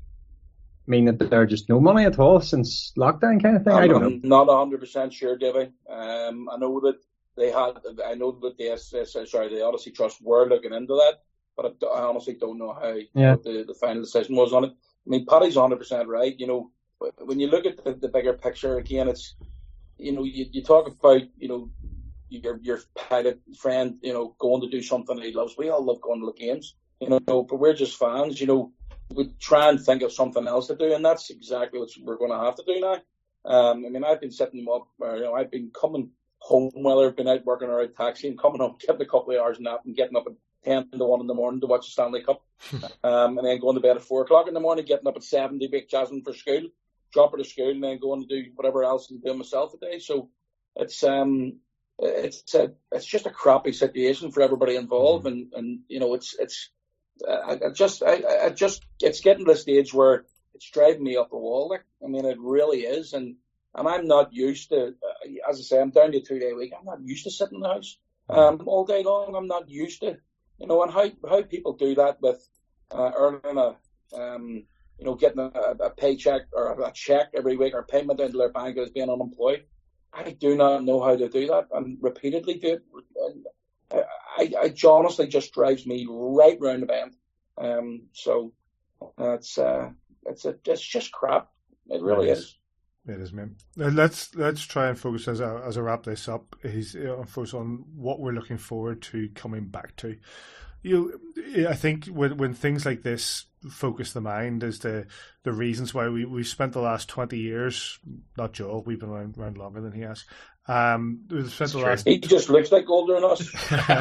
mean that they're just no money at all since lockdown kind of thing? I'm, I don't I'm know. Not one hundred percent sure, Davey. Um, I know that they had, I know that the S S, sorry, the Odyssey Trust were looking into that, but I, I honestly don't know how yeah. what the, the final decision was on it. I mean, Paddy's one hundred percent right. You know, when you look at the, the bigger picture, again, it's, you know, you, you talk about, you know, your your pilot friend, you know, going to do something he loves. We all love going to the games, you know, but we're just fans, you know. We try and think of something else to do, and that's exactly what we're going to have to do now. Um, I mean, I've been sitting up, or, you know, I've been coming home, whether I've been out working or out taxiing, coming home, getting a couple of hours nap and getting up at ten to one in the morning to watch the Stanley Cup. um, and then going to bed at four o'clock in the morning, getting up at seven to make Jasmine for school, drop her to school, and then going to do whatever else I'm doing myself a day. So it's um it's a, it's just a crappy situation for everybody involved, mm-hmm. and, and you know it's it's uh, I, I just I, I just it's getting to the stage where it's driving me up the wall. Like, I mean, it really is, and and I'm not used to, uh, as I say, I'm down to a two day week. I'm not used to sitting in the house um all day long. I'm not used to, you know, and how how people do that with uh, earning a um you know getting a, a paycheck or a check every week or payment into their bank as being unemployed. I do not know how to do that and repeatedly do it. I, I, I honestly just drives me right round the bend. Um, so that's uh, it's a, it's just crap. It really it is. is. It is, man. Let's let's try and focus as I, as I wrap this up. Is uh, focus on what we're looking forward to coming back to. You, I think when when things like this focus the mind as the the reasons why we we spent the last twenty years. Not Joel, we've been around, around longer than he has. Um, we've spent the last. He just looks like older than us.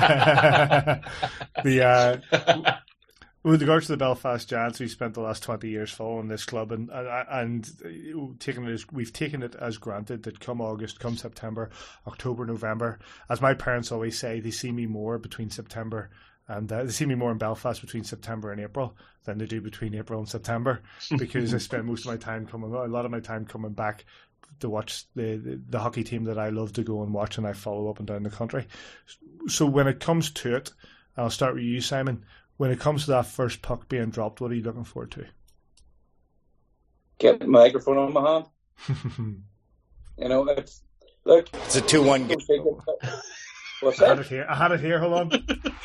the uh, with regards to the Belfast Giants, we spent the last twenty years following this club, and and, and taking it as, we've taken it as granted that come August, come September, October, November, as my parents always say, they see me more between September. And uh, they see me more in Belfast between September and April than they do between April and September, because I spend most of my time coming, a lot of my time coming back to watch the, the, the hockey team that I love to go and watch, and I follow up and down the country. So when it comes to it, I'll start with you, Simon. When it comes to that first puck being dropped, what are you looking forward to? Get the microphone on my hand. You know, it's look. It's a two-one game. What's I that? had it here. I had it here. Hold on.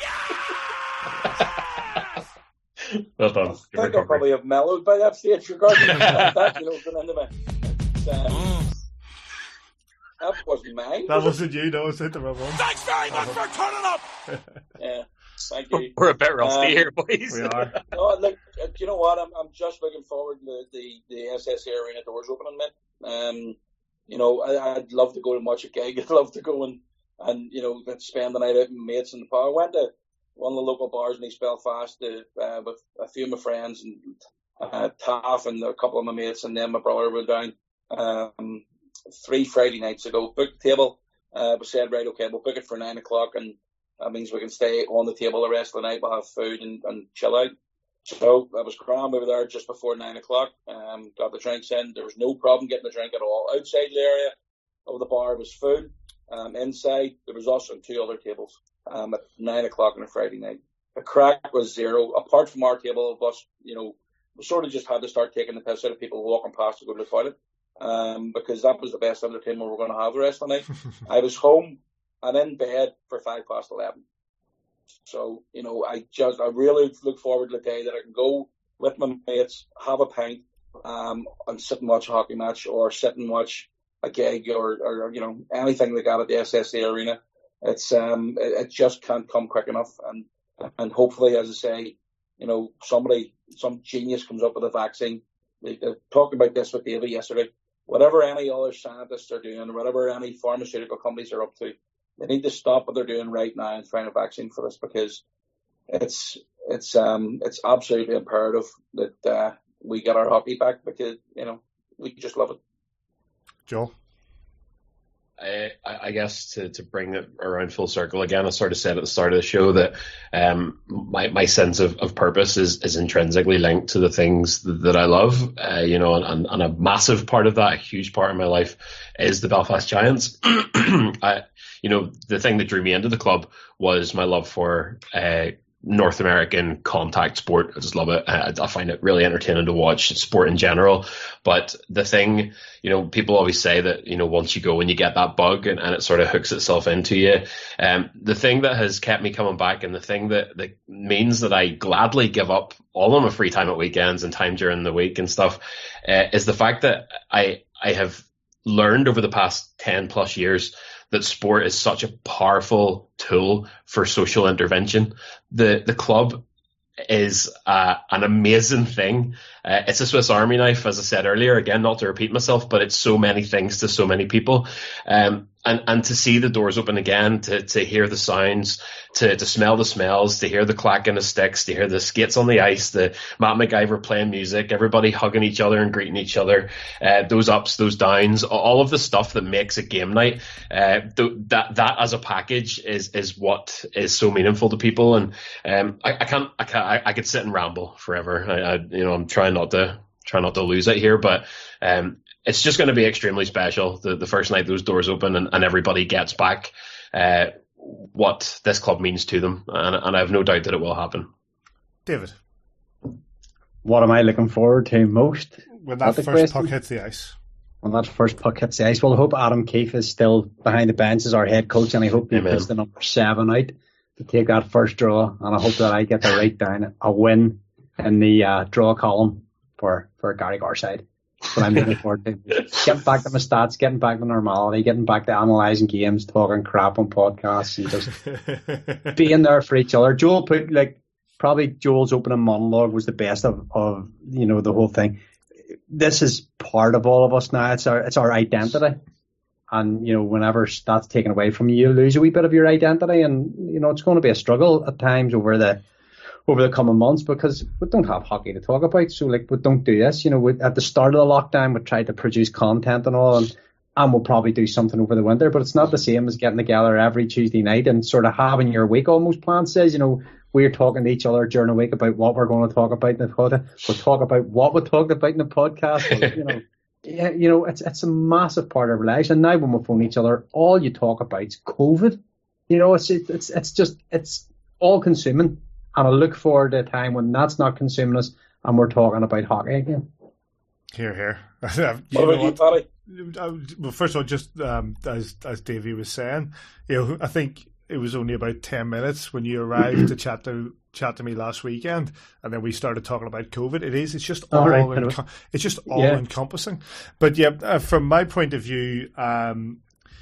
Well done. I think I probably have mellowed by that stage regarding that, you know, going into me. Um, that wasn't mine. That wasn't you, that was it, the wrong one. Thanks very much for turning up! Yeah, thank you. We're a bit rusty um, here, boys. We are. No, look, uh, you know what? I'm I'm just looking forward to the, the, the S S A Arena doors opening, mate. Um, you know, I, I'd love to go and watch a gig. I'd love to go and, and you know, spend the night out with mates in the park. I went to one of the local bars in East Belfast to, uh, with a few of my friends, and uh, Taff and a couple of my mates, and then my brother were down um, three Friday nights ago. Booked the table. Uh, we said, right, okay, we'll book it for nine o'clock, and that means we can stay on the table the rest of the night. We'll have food and, and chill out. So I was crammed over there just before nine o'clock. Um, got the drinks in. There was no problem getting the drink at all. Outside the area of the bar was full. Um, inside, there was also two other tables um, at nine o'clock on a Friday night. The crack was zero. Apart from our table of us, you know, we sort of just had to start taking the piss out of people walking past to go to the toilet, um, because that was the best entertainment we were going to have the rest of the night. I was home and in bed for five past eleven. So, you know, I just, I really look forward to the day that I can go with my mates, have a pint, um, and sit and watch a hockey match, or sit and watch a gig, or, or, you know, anything they got at the S S A Arena. It's, um, it, it just can't come quick enough. And, and hopefully, as I say, you know, somebody, some genius comes up with a vaccine. They, they talked about this with David yesterday. Whatever any other scientists are doing, whatever any pharmaceutical companies are up to, they need to stop what they're doing right now and find a vaccine for this, because it's, it's, um, it's absolutely imperative that, uh, we get our hockey back, because, you know, we just love it. Joel? I, I guess to, to bring it around full circle again, I sort of said at the start of the show that um, my, my sense of, of purpose is, is intrinsically linked to the things that, that I love, uh, you know, and, and a massive part of that, a huge part of my life, is the Belfast Giants. I, you know, the thing that drew me into the club was my love for uh, North American contact sport. I just love it. I, I find it really entertaining to watch sport in general. But the thing, you know, people always say that, you know, once you go and you get that bug, and, and it sort of hooks itself into you. Um, the thing that has kept me coming back, and the thing that, that means that I gladly give up all of my free time at weekends and time during the week and stuff, uh, is the fact that I, I have learned over the past ten plus years that sport is such a powerful tool for social intervention. The the club is uh, an amazing thing. Uh, it's a Swiss Army knife, as I said earlier, again, not to repeat myself, but it's so many things to so many people. Um, and, and to see the doors open again, to, to hear the sounds, to, to smell the smells, to hear the clacking of sticks, to hear the skates on the ice, the Matt MacGyver playing music, everybody hugging each other and greeting each other, uh, those ups, those downs, all of the stuff that makes a game night, uh, th- that that as a package is is what is so meaningful to people. And um, I, I can't, I can't, I, I could sit and ramble forever. I, I, you know, I'm trying not to try not to lose it here, but um. It's just going to be extremely special the, the first night those doors open and, and everybody gets back uh, what this club means to them. And, and I have no doubt that it will happen. David? What am I looking forward to most? When that first question? puck hits the ice. When that first puck hits the ice. Well, I hope Adam Keefe is still behind the bench as our head coach, and I hope he Amen. puts the number seven out to take that first draw. And I hope that I get to write down a win in the uh, draw column for, for Gary Garside. But I'm looking forward to getting back to my stats, getting back to normality, getting back to analysing games, talking crap on podcasts, and just being there for each other. Joel put, like, probably Joel's opening monologue was the best of, of, you know, the whole thing. This is part of all of us now. It's our, it's our identity. And, you know, whenever that's taken away from you, you lose a wee bit of your identity. And, you know, it's going to be a struggle at times over the, over the coming months, because we don't have hockey to talk about. So, like, we don't do this. You know, we, at the start of the lockdown, we tried to produce content and all, and, and we'll probably do something over the winter, but it's not the same as getting together every Tuesday night and sort of having your week almost planned. Says, you know, we're talking to each other during the week about what we're going to talk about in the podcast. We'll talk about what we talked about in the podcast. Or, you know, yeah, you know, it's it's a massive part of our lives. And now when we phone each other, all you talk about is COVID. You know, it's it's it's just it's all consuming. And I look forward to a time when that's not consuming us and we're talking about hockey again. Here, here. What about you, Paddy? Well, first of all, just um, as as Davey was saying, you know, I think it was only about ten minutes when you arrived to chat to chat to me last weekend, and then we started talking about COVID. It is, it's just all, all right, enco- it's just all yeah. encompassing. But yeah, uh, from my point of view, um,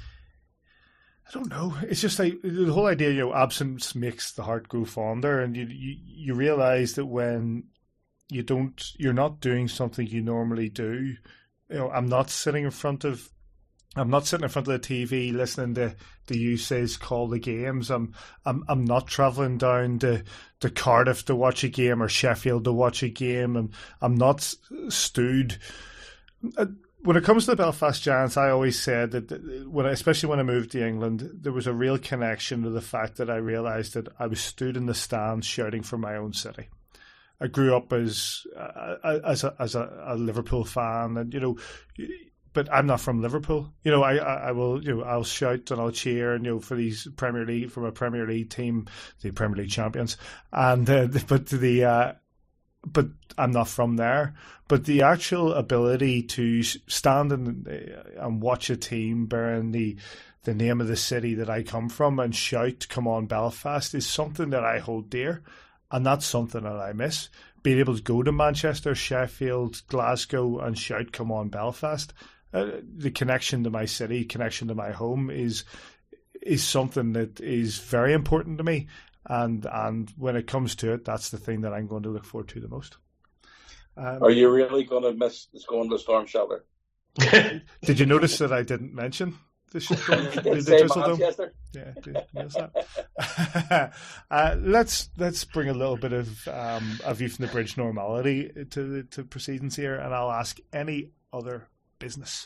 I don't know. It's just like the whole idea, you know, absence makes the heart grow fonder, and you you, you realize that when you don't, you're not doing something you normally do. You know, I'm not sitting in front of, I'm not sitting in front of the T V listening to the U Cs call the games. I'm I'm I'm not travelling down to, to Cardiff to watch a game or Sheffield to watch a game. I'm I'm not stewed. When it comes to the Belfast Giants, I always said that when, I, especially when I moved to England, there was a real connection to the fact that I realised that I was stood in the stands shouting for my own city. I grew up as uh, as a, as a, a Liverpool fan, and you know, but I'm not from Liverpool. You know, I, I, I will you know I'll shout and I'll cheer, and you know, for these Premier League from a Premier League team, the Premier League champions, and uh, but the. Uh, But I'm not from there. But the actual ability to stand and, and watch a team bearing the the name of the city that I come from and shout, "Come on, Belfast," is something that I hold dear. And that's something that I miss. Being able to go to Manchester, Sheffield, Glasgow and shout, "Come on, Belfast." Uh, the connection to my city, connection to my home is is something that is very important to me. And and when it comes to it, that's the thing that I'm going to look forward to the most. Um, Are you really going to miss going to Storm Shelter? Did you notice that I didn't mention the, the, the Say Dome? Manchester? Yeah, did you notice that? uh, let's let's bring a little bit of um, a view from the bridge normality to to proceedings here, and I'll ask any other business.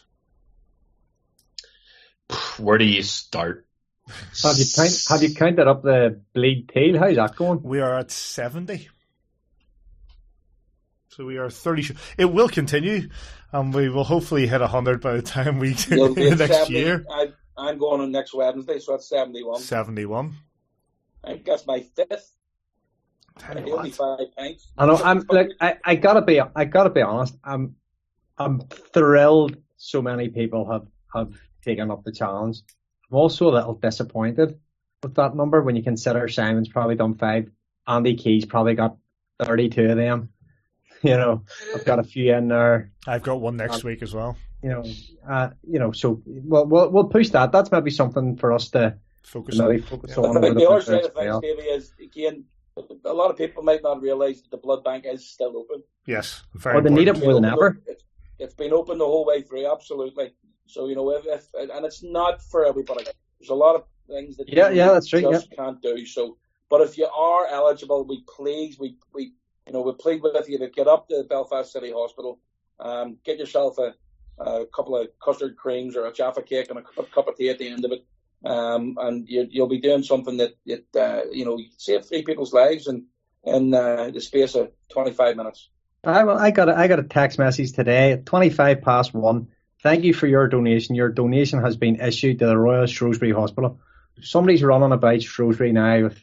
Where do you start? Have you count, have you counted up the bleed tail? How's that going? We are at seventy. So we are thirty. It will continue, and we will hopefully hit one hundred by the time we get the next seventy, year. I, I'm going on next Wednesday, so that's seventy-one. seventy-one. I think that's my fifth. Only five pints. I know. I'm like. I, I gotta be. I gotta be honest. I'm. I'm thrilled. So many people have have taken up the challenge. I'm also a little disappointed with that number when you consider Simon's probably done five. Andy Key's probably got thirty-two of them. You know, I've got a few in there. I've got one next um, week as well. You know, uh, you know, so we'll, we'll we'll push that. That's maybe something for us to focus on. Focus yeah. on. I think the other side of things, Davey, is again, a lot of people might not realise that the blood bank is still open. Yes, very. Or they need it more than ever. It's, it's been open the whole way through, absolutely. So, you know, if, if and it's not for everybody. There's a lot of things that yeah, you yeah, that's right, just yeah. can't do. So, but if you are eligible, we please, we, we you know, we plead with you to get up to Belfast City Hospital, um, get yourself a, a couple of custard creams or a Jaffa cake and a cup, cup of tea at the end of it. Um, and you, you'll be doing something that, that uh, you know, you save three people's lives in, in uh, the space of twenty-five minutes. I, well, I got a, I got a text message today at twenty-five past one. Thank you for your donation. Your donation has been issued to the Royal Shrewsbury Hospital. Somebody's running about Shrewsbury now with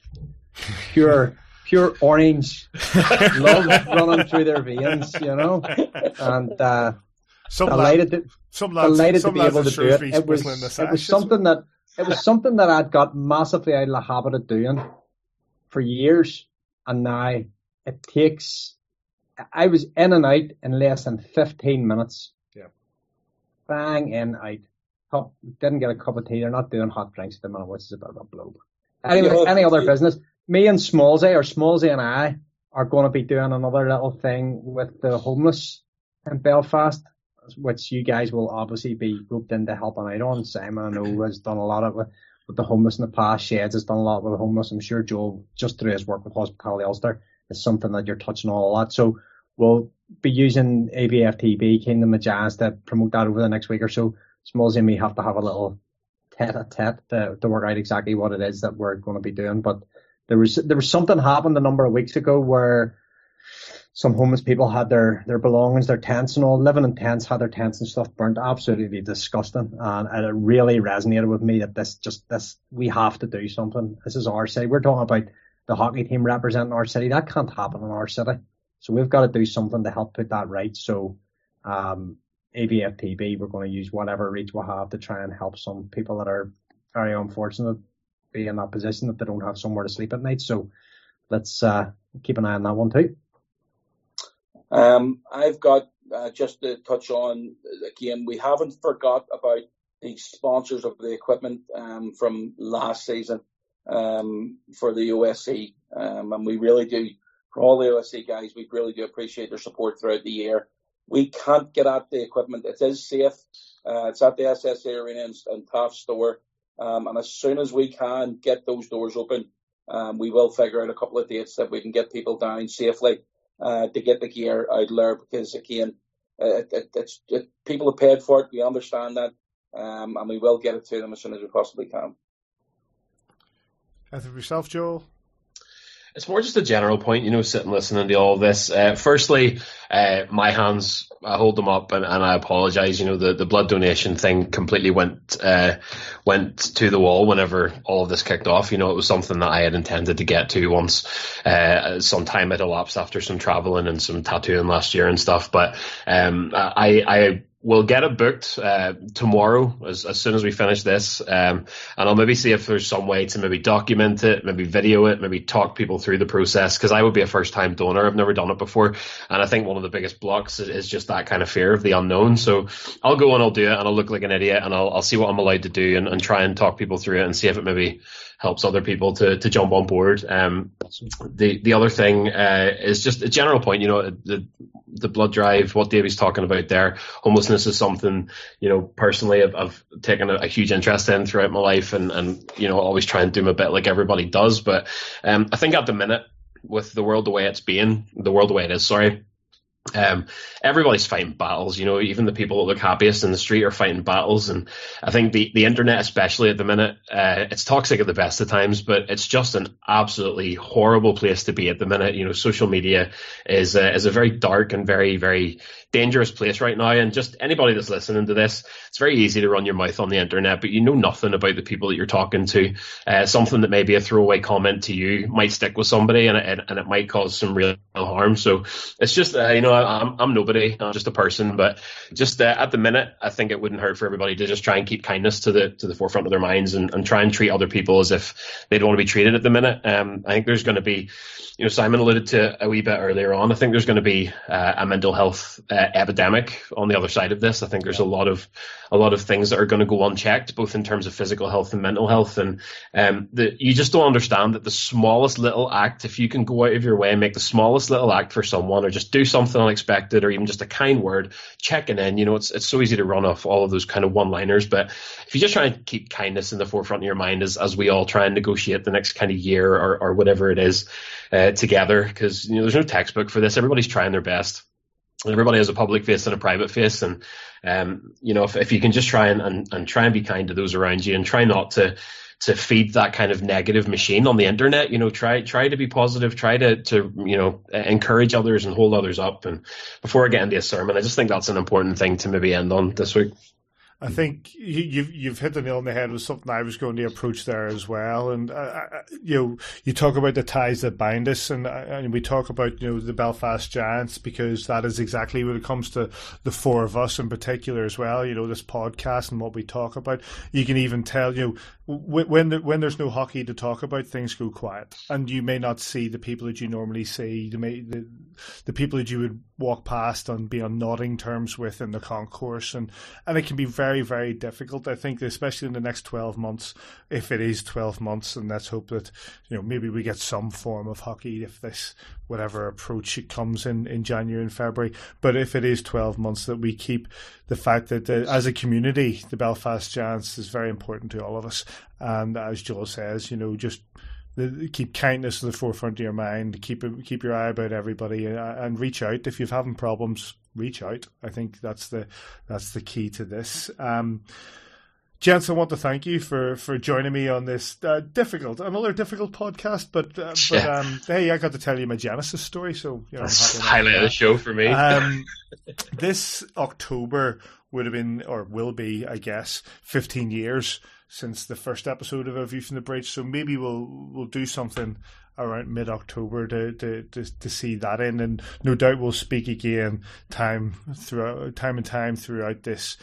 pure pure orange love running through their veins, you know. And uh, some delighted, lad, to, some lads, delighted some to be able to do it. It was, it was something that it was something that I'd got massively out of the habit of doing for years, and now it takes. I was in and out in less than fifteen minutes. Yeah. Bang, in, out. Cup, didn't get a cup of tea. They're not doing hot drinks at the minute, which is a bit of a blow. Anyway, yeah, any other business? Me and Smallsy, or Smallsy and I, are going to be doing another little thing with the homeless in Belfast, which you guys will obviously be roped into helping out on. Simon, I know, has done a lot of it with, with the homeless in the past. Sheds has done a lot with the homeless. I'm sure Joe, just through his work with Hospitality Ulster, is something that you're touching on a lot. So we'll be using A B F T B, Kingdom of Jazz, to promote that over the next week or so. Smallsy and me have to have a little tete-a-tete to, to work out exactly what it is that we're going to be doing. But there was there was something happened a number of weeks ago where some homeless people had their, their belongings, their tents and all, living in tents, had their tents and stuff burnt. Absolutely disgusting. And, and it really resonated with me that this just this we have to do something. This is our city. We're talking about the hockey team representing our city. That can't happen in our city. So we've got to do something to help put that right. So um, A B F T B, we're going to use whatever reach we have to try and help some people that are very unfortunate be in that position that they don't have somewhere to sleep at night. So let's uh, keep an eye on that one too. Um, I've got uh, just to touch on again, we haven't forgot about the sponsors of the equipment um, from last season um, for the O S C, um, and we really do, for all the O S C guys, we really do appreciate their support throughout the year. We can't get at the equipment. It is safe. Uh, it's at the S S A Arena and, and Taft store. Um, and as soon as we can get those doors open, um, we will figure out a couple of dates that we can get people down safely uh, to get the gear out there. Because again, it, it, it's it, people have paid for it. We understand that, um, and we will get it to them as soon as we possibly can. As of yourself, Joel? It's more just a general point, you know, sitting listening to all this. Uh, firstly, uh, my hands, I hold them up and, and I apologise. You know, the, the blood donation thing completely went uh, went to the wall whenever all of this kicked off. You know, it was something that I had intended to get to once uh, some time had elapsed after some travelling and some tattooing last year and stuff. But um, I, I we'll get it booked uh, tomorrow as, as soon as we finish this. Um, and I'll maybe see if there's some way to maybe document it, maybe video it, maybe talk people through the process. Because I would be a first-time donor. I've never done it before. And I think one of the biggest blocks is, is just that kind of fear of the unknown. So I'll go and I'll do it and I'll look like an idiot and I'll, I'll see what I'm allowed to do and, and try and talk people through it and see if it maybe helps other people to, to jump on board. Um, the, the other thing uh, is just a general point, you know, the, the blood drive, what Davey's talking about there. Homelessness is something, you know, personally I've, I've taken a, a huge interest in throughout my life and, and, you know, always try and do my bit like everybody does. But um, I think at the minute, with the world the way it's being, the world the way it is, sorry, Um, everybody's fighting battles, you know, even the people that look happiest in the street are fighting battles. And I think the, the internet, especially at the minute, uh, it's toxic at the best of times, but it's just an absolutely horrible place to be at the minute. You know, social media is a, is a very dark and very, very dangerous place right now. And just anybody that's listening to this, it's very easy to run your mouth on the internet, but you know nothing about the people that you're talking to. Uh, something that may be a throwaway comment to you might stick with somebody and it, and it might cause some real harm. So it's just, uh, you know, I'm, I'm nobody, I'm just a person, but just uh, at the minute, I think it wouldn't hurt for everybody to just try and keep kindness to the to the forefront of their minds and, and try and treat other people as if they don't want to be treated at the minute. Um, I think there's going to be, you know, Simon alluded to a wee bit earlier on, I think there's going to be uh, a mental health uh, epidemic on the other side of this. I think there's a lot of a lot of things that are going to go unchecked, both in terms of physical health and mental health. And um, the, you just don't understand that the smallest little act, if you can go out of your way and make the smallest little act for someone or just do something unexpected, or even just a kind word, checking in. You know, it's it's so easy to run off all of those kind of one-liners, but if you just try and keep kindness in the forefront of your mind as, as we all try and negotiate the next kind of year or, or whatever it is uh, together, because, you know, there's no textbook for this. Everybody's trying their best. Everybody has a public face and a private face, and um, you know, if, if you can just try and, and, and try and be kind to those around you, and try not to to feed that kind of negative machine on the internet. You know, try try to be positive, try to to you know encourage others and hold others up. And before I get into a sermon, I just think that's an important thing to maybe end on this week. I think you, you've you've hit the nail on the head with something I was going to approach there as well. And uh, you know, you talk about the ties that bind us, and and we talk about, you know, the Belfast Giants, because that is exactly when it comes to the four of us in particular as well. You know, this podcast and what we talk about. You can even tell, you know, when the, when there's no hockey to talk about, things go quiet, and you may not see the people that you normally see. The the, the people that you would walk past and be on nodding terms with in the concourse, and and it can be very, very difficult, I think, especially in the next twelve months, if it is twelve months, and let's hope that, you know, maybe we get some form of hockey if this, whatever approach it comes in, in January and February. But if it is twelve months, that we keep the fact that the, as a community, the Belfast Giants is very important to all of us. And as Joel says, you know, just the, keep kindness to the forefront of your mind, keep keep your eye about everybody, and, and reach out if you're having problems. Reach out. I think that's the that's the key to this. Um, gents, I want to thank you for, for joining me on this uh, difficult, another difficult podcast. But uh, but yeah. um, hey, I got to tell you my Genesis story, so you know, that's I'm the highlight of the show for me. Um, this October would have been, or will be, I guess, fifteen years since the first episode of A View from the Bridge. So maybe we'll we'll do something around mid-October to, to, to, to see that in, and no doubt we'll speak again time throughout time and time throughout this,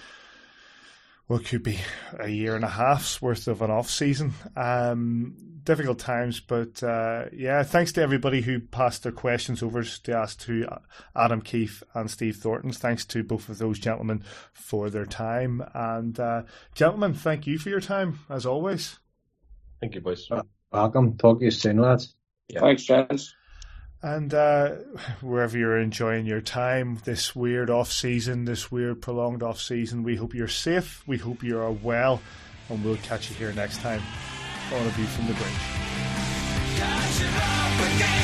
what could be a year and a half's worth of an off season. Um, difficult times, but uh, yeah, thanks to everybody who passed their questions over to ask to Adam Keefe and Steve Thornton. Thanks to both of those gentlemen for their time, and uh, gentlemen, thank you for your time as always. Thank you, boys. Welcome. Talk to you soon, lads. Yeah. Thanks, gents. And uh, wherever you're enjoying your time this weird off season, this weird prolonged off season, we hope you're safe, we hope you are well, and we'll catch you here next time on A View from the Bridge.